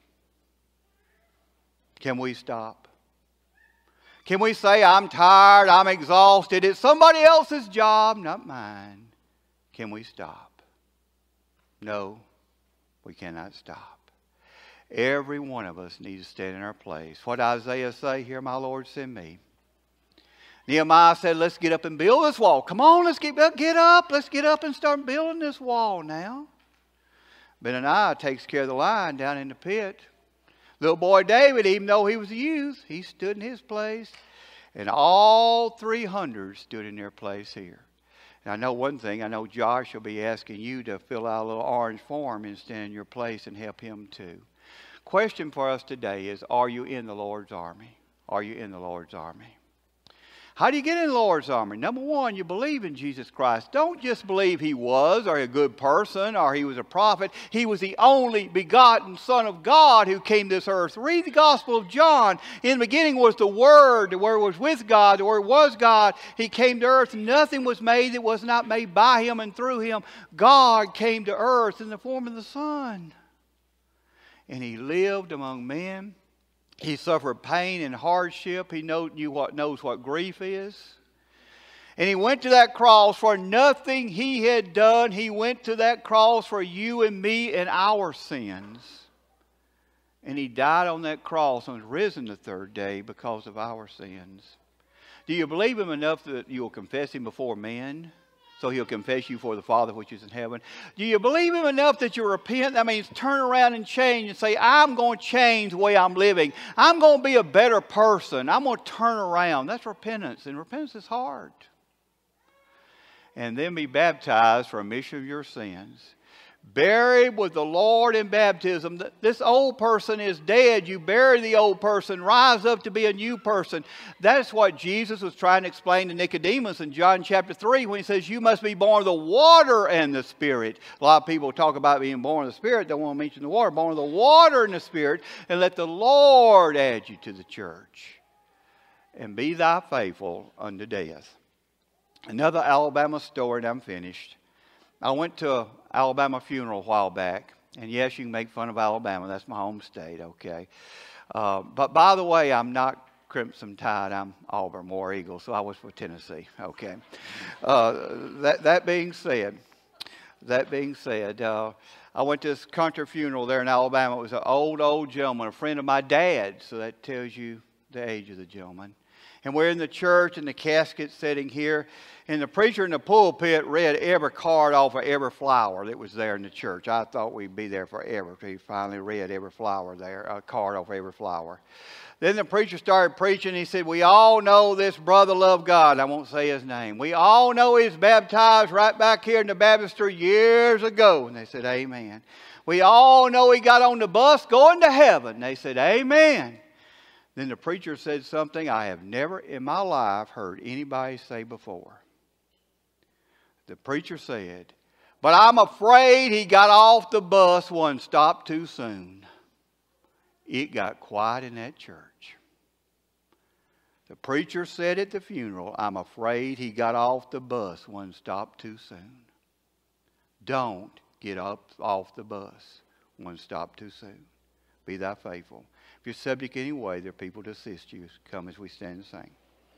Speaker 6: Can we stop? Can we say, I'm tired, I'm exhausted, it's somebody else's job, not mine? Can we stop? No, we cannot stop. Every one of us needs to stand in our place. What Isaiah say, here my Lord send me. Nehemiah said, let's get up and build this wall. Come on, let's get up. Let's get up and start building this wall now. Benaniah takes care of the lion down in the pit. Little boy David, even though he was a youth, he stood in his place. And all 300 stood in their place here. And I know one thing. I know Josh will be asking you to fill out a little orange form and stand in your place and help him too. Question for us today is, are you in the Lord's army? Are you in the Lord's army? How do you get in the Lord's army? Number one, you believe in Jesus Christ. Don't just believe He was, or a good person, or He was a prophet. He was the only begotten Son of God who came to this earth. Read the Gospel of John. In the beginning was the Word. The Word was with God. The Word was God. He came to earth. Nothing was made that was not made by Him and through Him. God came to earth in the form of the Son. And He lived among men. He suffered pain and hardship. He knows what grief is. And He went to that cross for nothing He had done. He went to that cross for you and me and our sins. And He died on that cross and was risen the third day because of our sins. Do you believe Him enough that you will confess Him before men? so he'll confess you for the Father which is in heaven. Do you believe him enough that you repent? That means turn around and change and say, I'm going to change the way I'm living. I'm going to be a better person. I'm going to turn around. That's repentance, and repentance is hard. And then be baptized for remission of your sins. Buried with the Lord in baptism. This old person is dead. You bury the old person, rise up to be a new person. That's what Jesus was trying to explain to Nicodemus in John chapter 3 when he says, you must be born of the water and the Spirit. A lot of people talk about being born of the Spirit, don't want to mention the water. Born of the water and the Spirit, and let the Lord add you to the church. And be thou faithful unto death. Another Alabama story, and I'm finished. I went to an Alabama funeral a while back. And yes, you can make fun of Alabama. That's my home state, okay. But by the way, I'm not Crimson Tide. I'm Auburn War Eagle, so I was for Tennessee, okay. That being said, I went to this country funeral there in Alabama. It was an old gentleman, a friend of my dad's, so that tells you the age of the gentleman. And we're in the church, and the casket's sitting here. And the preacher in the pulpit read every card off of every flower that was there in the church. I thought we'd be there forever. He finally read every flower there, a card off every flower. Then the preacher started preaching. He said, we all know this brother loved God. I won't say his name. We all know he's baptized right back here in the baptistry years ago. And they said, amen. We all know he got on the bus going to heaven. And they said, amen. Then the preacher said something I have never in my life heard anybody say before. The preacher said, but I'm afraid he got off the bus one stop too soon. It got quiet in that church. The preacher said at the funeral, I'm afraid he got off the bus one stop too soon. Don't get up off the bus one stop too soon. Be thou faithful. If you're subject anyway, there are people to assist you. Come as we stand and sing.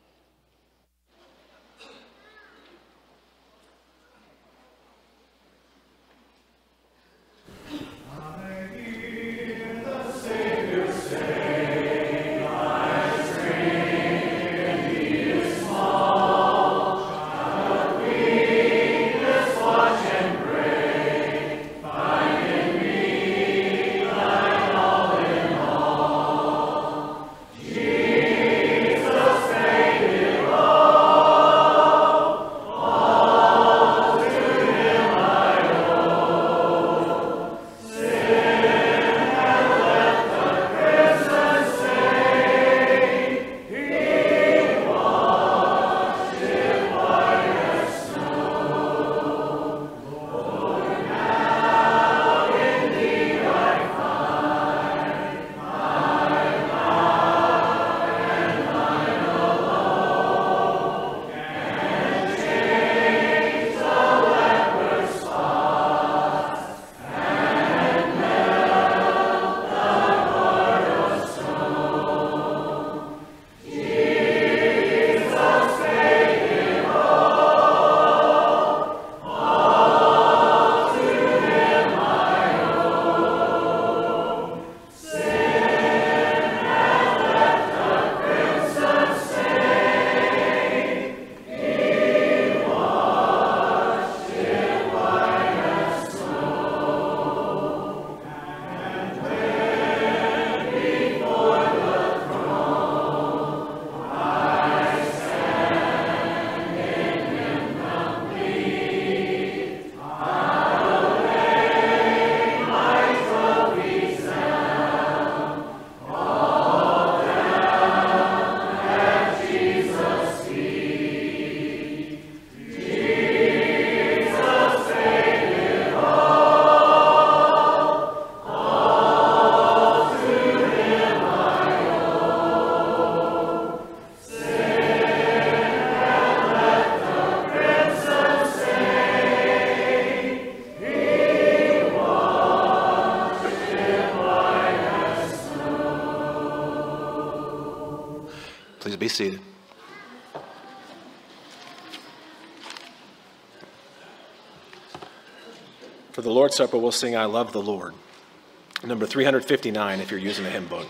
Speaker 2: Please be seated. For the Lord's Supper, we'll sing I Love the Lord. Number 359 if you're using a hymn book.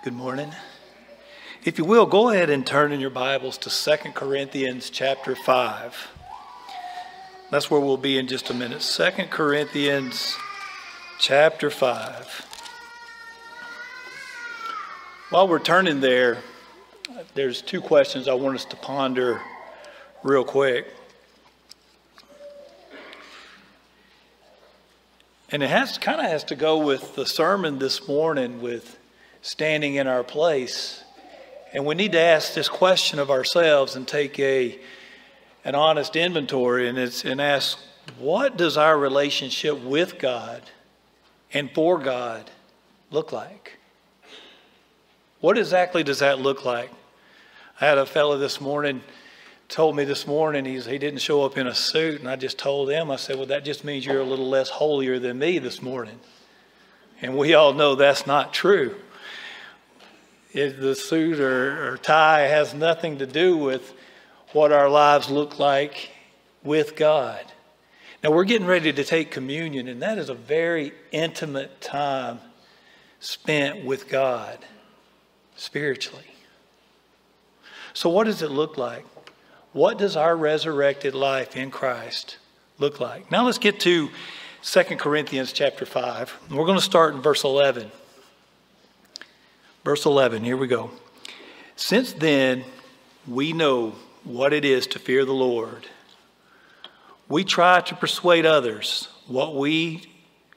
Speaker 7: Good morning. If you will, go ahead and turn in your Bibles to 2 Corinthians chapter 5. That's where we'll be in just a minute. 2 Corinthians chapter 5. While we're turning there, there's two questions I want us to ponder real quick. And it kind of has to go with the sermon this morning with standing in our place. And we need to ask this question of ourselves and take an honest inventory and ask, what does our relationship with God and for God look like? What exactly does that look like? I had a fellow this morning told me this morning he didn't show up in a suit, and I just told him, I said, well, that just means you're a little less holier than me this morning. And we all know that's not true. The suit or tie has nothing to do with what our lives look like with God. Now, we're getting ready to take communion, and that is a very intimate time spent with God spiritually. So what does it look like? What does our resurrected life in Christ look like? Now let's get to 2 Corinthians chapter 5. We're going to start in verse 11. Verse 11, here we go. Since then, we know what it is to fear the Lord. We try to persuade others what we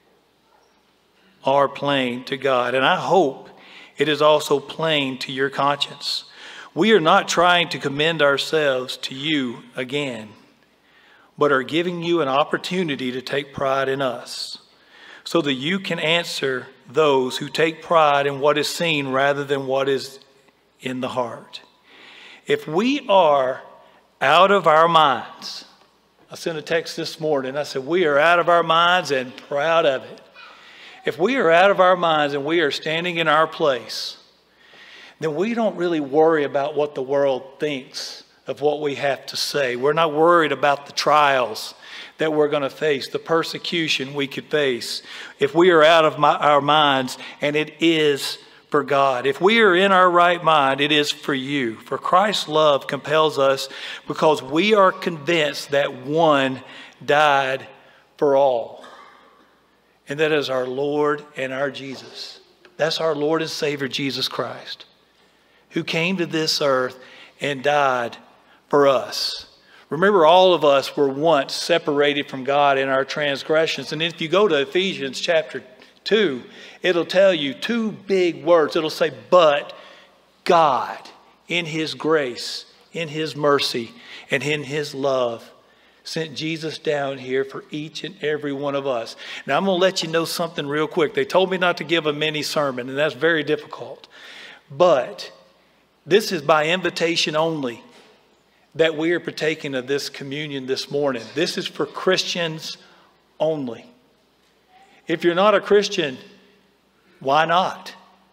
Speaker 7: are plain to God, and I hope it is also plain to your conscience. We are not trying to commend ourselves to you again, but are giving you an opportunity to take pride in us, so that you can answer those who take pride in what is seen rather than what is in the heart. If we are out of our minds, I sent a text this morning, I said, we are out of our minds and proud of it. If we are out of our minds and we are standing in our place, then we don't really worry about what the world thinks of what we have to say. We're not worried about the trials that we're going to face, the persecution we could face. If we are out of our minds, and it is for God. If we are in our right mind, it is for you. For Christ's love compels us because we are convinced that one died for all. And that is our Lord and our Jesus. That's our Lord and Savior, Jesus Christ, who came to this earth and died for us. Remember, all of us were once separated from God in our transgressions. And if you go to Ephesians chapter 2, it'll tell you two big words. It'll say, but God, in his grace, in his mercy, and in his love, sent Jesus down here for each and every one of us. Now, I'm going to let you know something real quick. They told me not to give a mini sermon, and that's very difficult. But this is by invitation only that we are partaking of this communion this morning. This is for Christians only. If you're not a Christian, why not?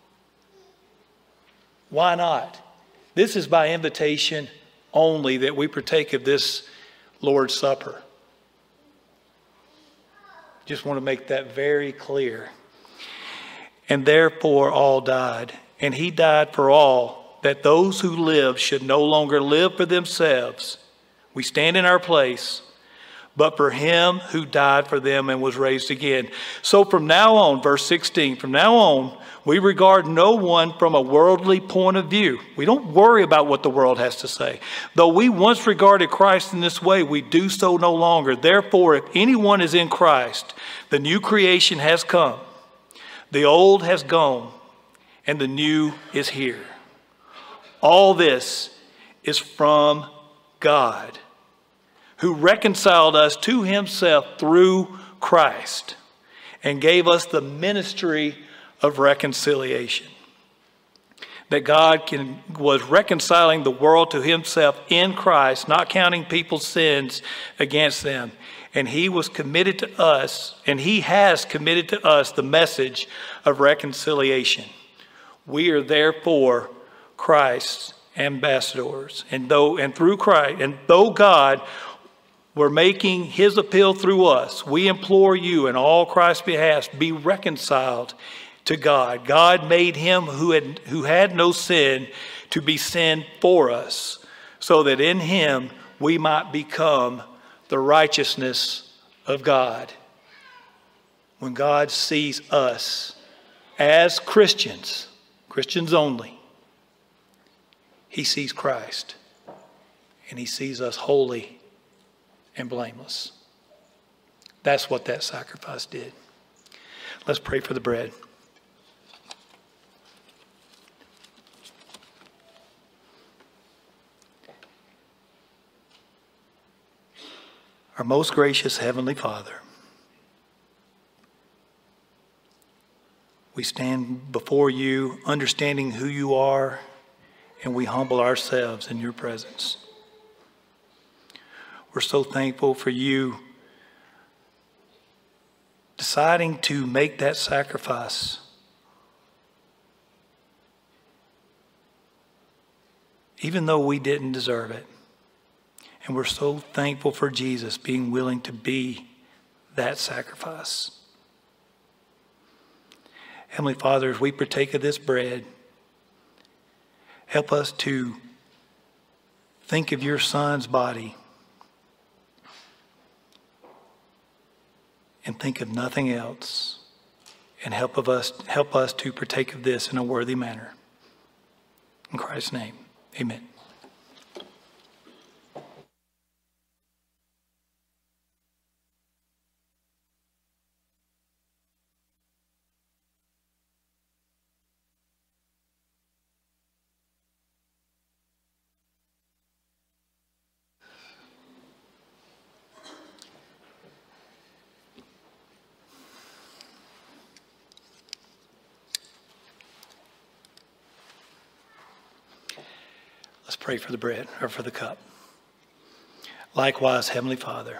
Speaker 7: Why not? This is by invitation only that we partake of this Lord's Supper. Just want to make that very clear. And therefore all died. And he died for all, that those who live should no longer live for themselves. We stand in our place, but for him who died for them and was raised again. So from now on, verse 16, from now on, we regard no one from a worldly point of view. We don't worry about what the world has to say. Though we once regarded Christ in this way, we do so no longer. Therefore, if anyone is in Christ, the new creation has come. The old has gone, and the new is here. All this is from God, who reconciled us to himself through Christ and gave us the ministry of reconciliation. That God was reconciling the world to himself in Christ, not counting people's sins against them. And he was committed to us, and he has committed to us the message of reconciliation. We are therefore Christ's ambassadors. And through Christ, and though God were making his appeal through us, we implore you in all Christ's behalf, be reconciled to God. God made him who had no sin to be sin for us, so that in him we might become the righteousness of God. When God sees us as Christians, Christians only, he sees Christ, and he sees us holy and blameless. That's what that sacrifice did. Let's pray for the bread. Our most gracious Heavenly Father, we stand before you understanding who you are, and we humble ourselves in your presence. We're so thankful for you deciding to make that sacrifice, even though we didn't deserve it. And we're so thankful for Jesus being willing to be that sacrifice. Heavenly Father, as we partake of this bread, help us to think of your Son's body and think of nothing else, and help us to partake of this in a worthy manner. In Christ's name, amen. Let's pray for the bread, or for the cup. Likewise, Heavenly Father,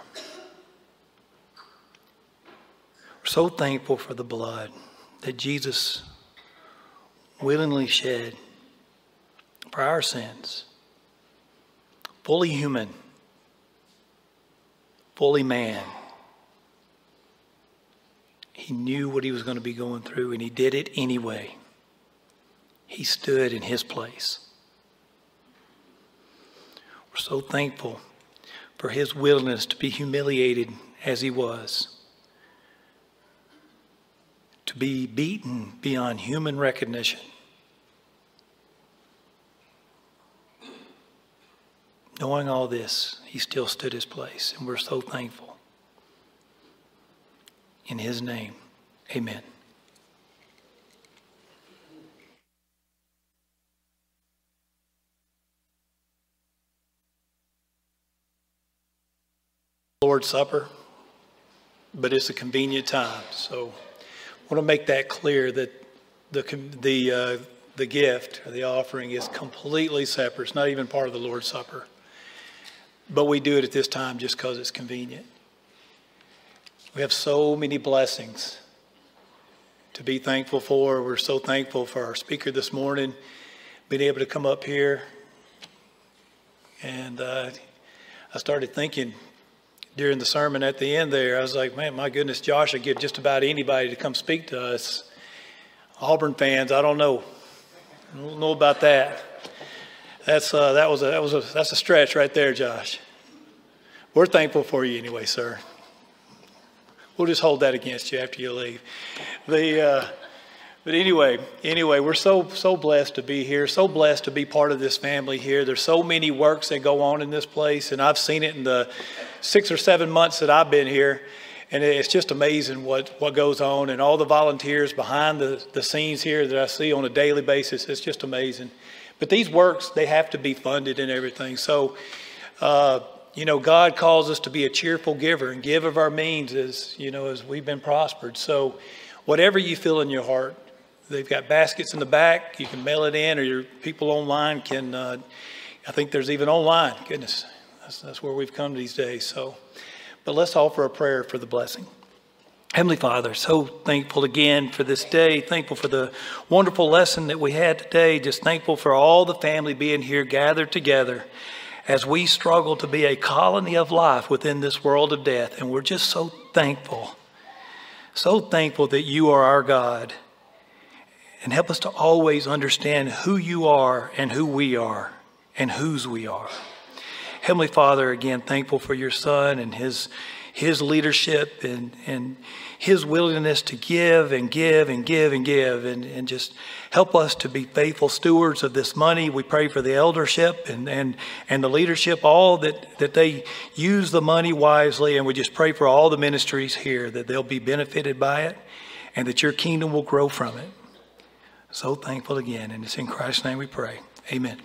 Speaker 7: we're so thankful for the blood that Jesus willingly shed for our sins. Fully human, fully man. He knew what he was going to be going through, and he did it anyway. He stood in his place. We're so thankful for his willingness to be humiliated as he was, to be beaten beyond human recognition. Knowing all this, he still stood his place, and we're so thankful. In his name, amen. Lord's Supper, but it's a convenient time. So I want to make that clear that the gift or the offering is completely separate. It's not even part of the Lord's Supper. But we do it at this time just because it's convenient. We have so many blessings to be thankful for. We're so thankful for our speaker this morning, being able to come up here. And I started thinking during the sermon at the end there, I was like, man, my goodness, Josh would get just about anybody to come speak to us. Auburn fans, I don't know. I don't know about that. That's a stretch right there, Josh. We're thankful for you anyway, sir. We'll just hold that against you after you leave. But anyway, we're so blessed to be here, so blessed to be part of this family here. There's so many works that go on in this place, and I've seen it in the 6 or 7 months that I've been here, and it's just amazing what goes on, and all the volunteers behind the scenes here that I see on a daily basis. It's just amazing. But these works, they have to be funded and everything. So, God calls us to be a cheerful giver and give of our means as we've been prospered. So whatever you feel in your heart, they've got baskets in the back. You can mail it in, or your people online can, I think there's even online. Goodness, that's where we've come these days. So, but let's offer a prayer for the blessing. Heavenly Father, so thankful again for this day. Thankful for the wonderful lesson that we had today. Just thankful for all the family being here gathered together as we struggle to be a colony of life within this world of death. And we're just so thankful that you are our God. And help us to always understand who you are and who we are and whose we are. Heavenly Father, again, thankful for your Son and his leadership and his willingness to give and give and give and give, and just help us to be faithful stewards of this money. We pray for the eldership and the leadership, all that they use the money wisely, and we just pray for all the ministries here that they'll be benefited by it and that your kingdom will grow from it. So thankful again, and it's in Christ's name we pray. Amen.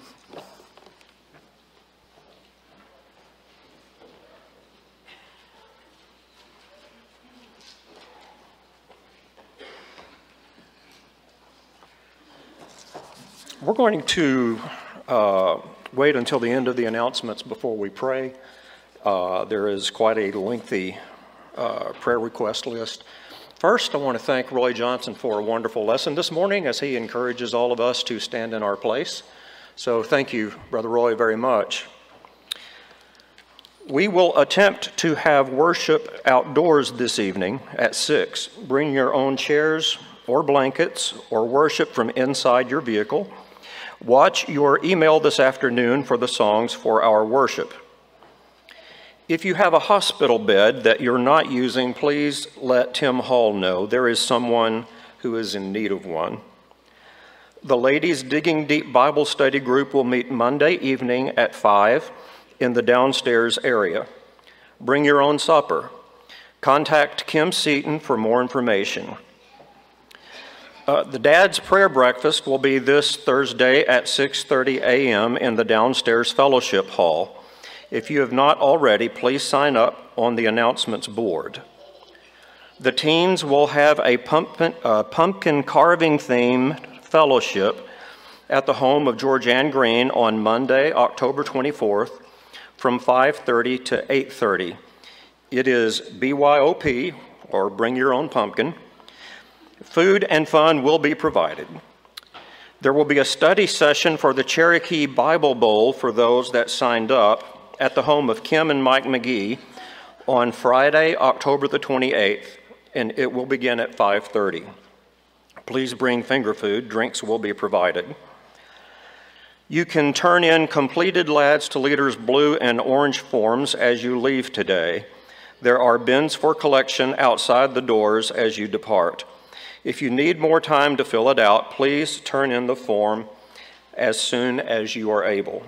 Speaker 1: We're going to wait until the end of the announcements before we pray. There is quite a lengthy prayer request list. First, I want to thank Roy Johnson for a wonderful lesson this morning as he encourages all of us to stand in our place. So thank you, Brother Roy, very much. We will attempt to have worship outdoors this evening at 6. Bring your own chairs or blankets or worship from inside your vehicle. Watch your email this afternoon for the songs for our worship. If you have a hospital bed that you're not using, please let Tim Hall know. There is someone who is in need of one. The Ladies Digging Deep Bible Study Group will meet Monday evening at 5 in the downstairs area. Bring your own supper. Contact Kim Seaton for more information. The Dad's Prayer Breakfast will be this Thursday at 6:30 a.m. in the downstairs fellowship hall. If you have not already, please sign up on the announcements board. The teens will have a pumpkin carving theme fellowship at the home of George Ann Green on Monday, October 24th from 5:30 to 8:30. It is BYOP, or Bring Your Own Pumpkin. Food and fun will be provided. There will be a study session for the Cherokee Bible Bowl for those that signed up at the home of Kim and Mike McGee on Friday, October the 28th, and it will begin at 5:30. Please bring finger food. Drinks will be provided. You can turn in completed Lads to Leaders blue and orange forms as you leave today. There are bins for collection outside the doors as you depart. If you need more time to fill it out, please turn in the form as soon as you are able.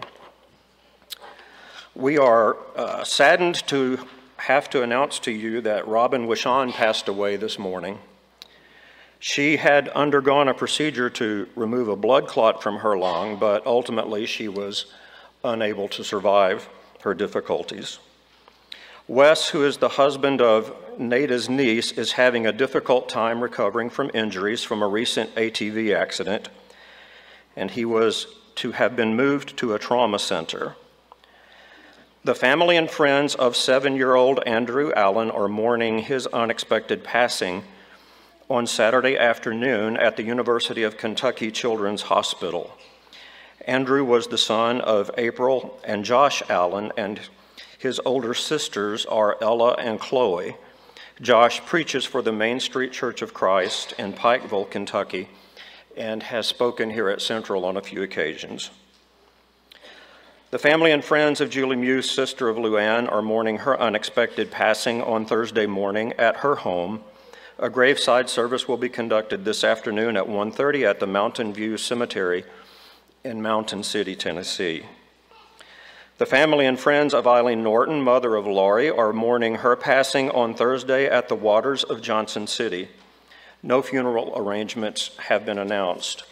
Speaker 1: We are saddened to have to announce to you that Robin Wishon passed away this morning. She had undergone a procedure to remove a blood clot from her lung, but ultimately she was unable to survive her difficulties. Wes, who is the husband of Nada's niece, is having a difficult time recovering from injuries from a recent ATV accident, and he was to have been moved to a trauma center. The family and friends of 7-year-old Andrew Allen are mourning his unexpected passing on Saturday afternoon at the University of Kentucky Children's Hospital. Andrew was the son of April and Josh Allen, and his older sisters are Ella and Chloe. Josh preaches for the Main Street Church of Christ in Pikeville, Kentucky, and has spoken here at Central on a few occasions. The family and friends of Julie Muse, sister of Luann, are mourning her unexpected passing on Thursday morning at her home. A graveside service will be conducted this afternoon at 1:30 at the Mountain View Cemetery in Mountain City, Tennessee. The family and friends of Eileen Norton, mother of Laurie, are mourning her passing on Thursday at the Waters of Johnson City. No funeral arrangements have been announced.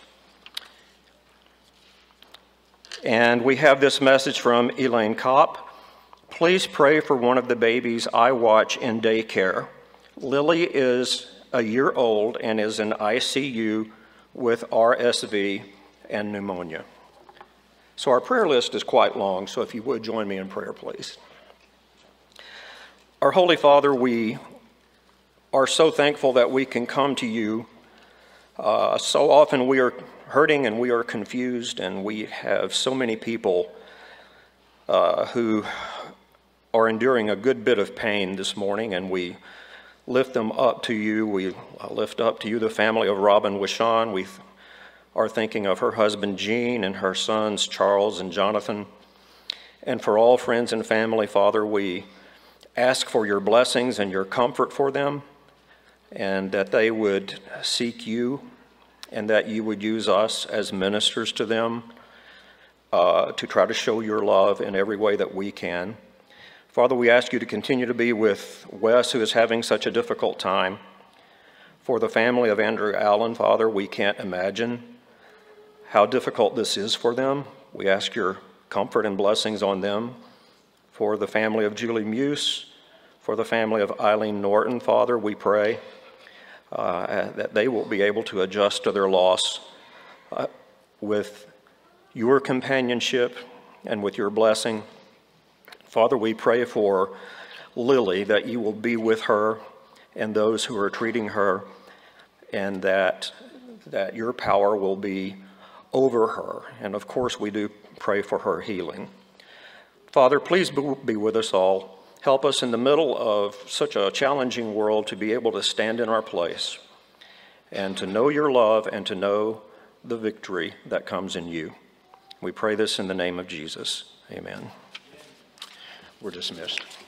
Speaker 1: And we have this message from Elaine Kopp. Please pray for one of the babies I watch in daycare. Lily is a year old and is in ICU with RSV and pneumonia. So our prayer list is quite long, so if you would join me in prayer, please. Our Holy Father, we are so thankful that we can come to you. So often we are hurting and we are confused, and we have so many people who are enduring a good bit of pain this morning, and we lift them up to you. We lift up to you the family of Robin Wishon. We are thinking of her husband Gene and her sons Charles and Jonathan. And for all friends and family, Father, we ask for your blessings and your comfort for them, and that they would seek you, and that you would use us as ministers to them to try to show your love in every way that we can. Father, we ask you to continue to be with Wes, who is having such a difficult time. For the family of Andrew Allen, Father, we can't imagine how difficult this is for them. We ask your comfort and blessings on them. For the family of Julie Muse, for the family of Eileen Norton, Father, we pray that they will be able to adjust to their loss with your companionship and with your blessing. Father, we pray for Lily, that you will be with her and those who are treating her, and that your power will be over her. And of course, we do pray for her healing. Father, please be with us all. Help us in the middle of such a challenging world to be able to stand in our place and to know your love and to know the victory that comes in you. We pray this in the name of Jesus. Amen. We're dismissed.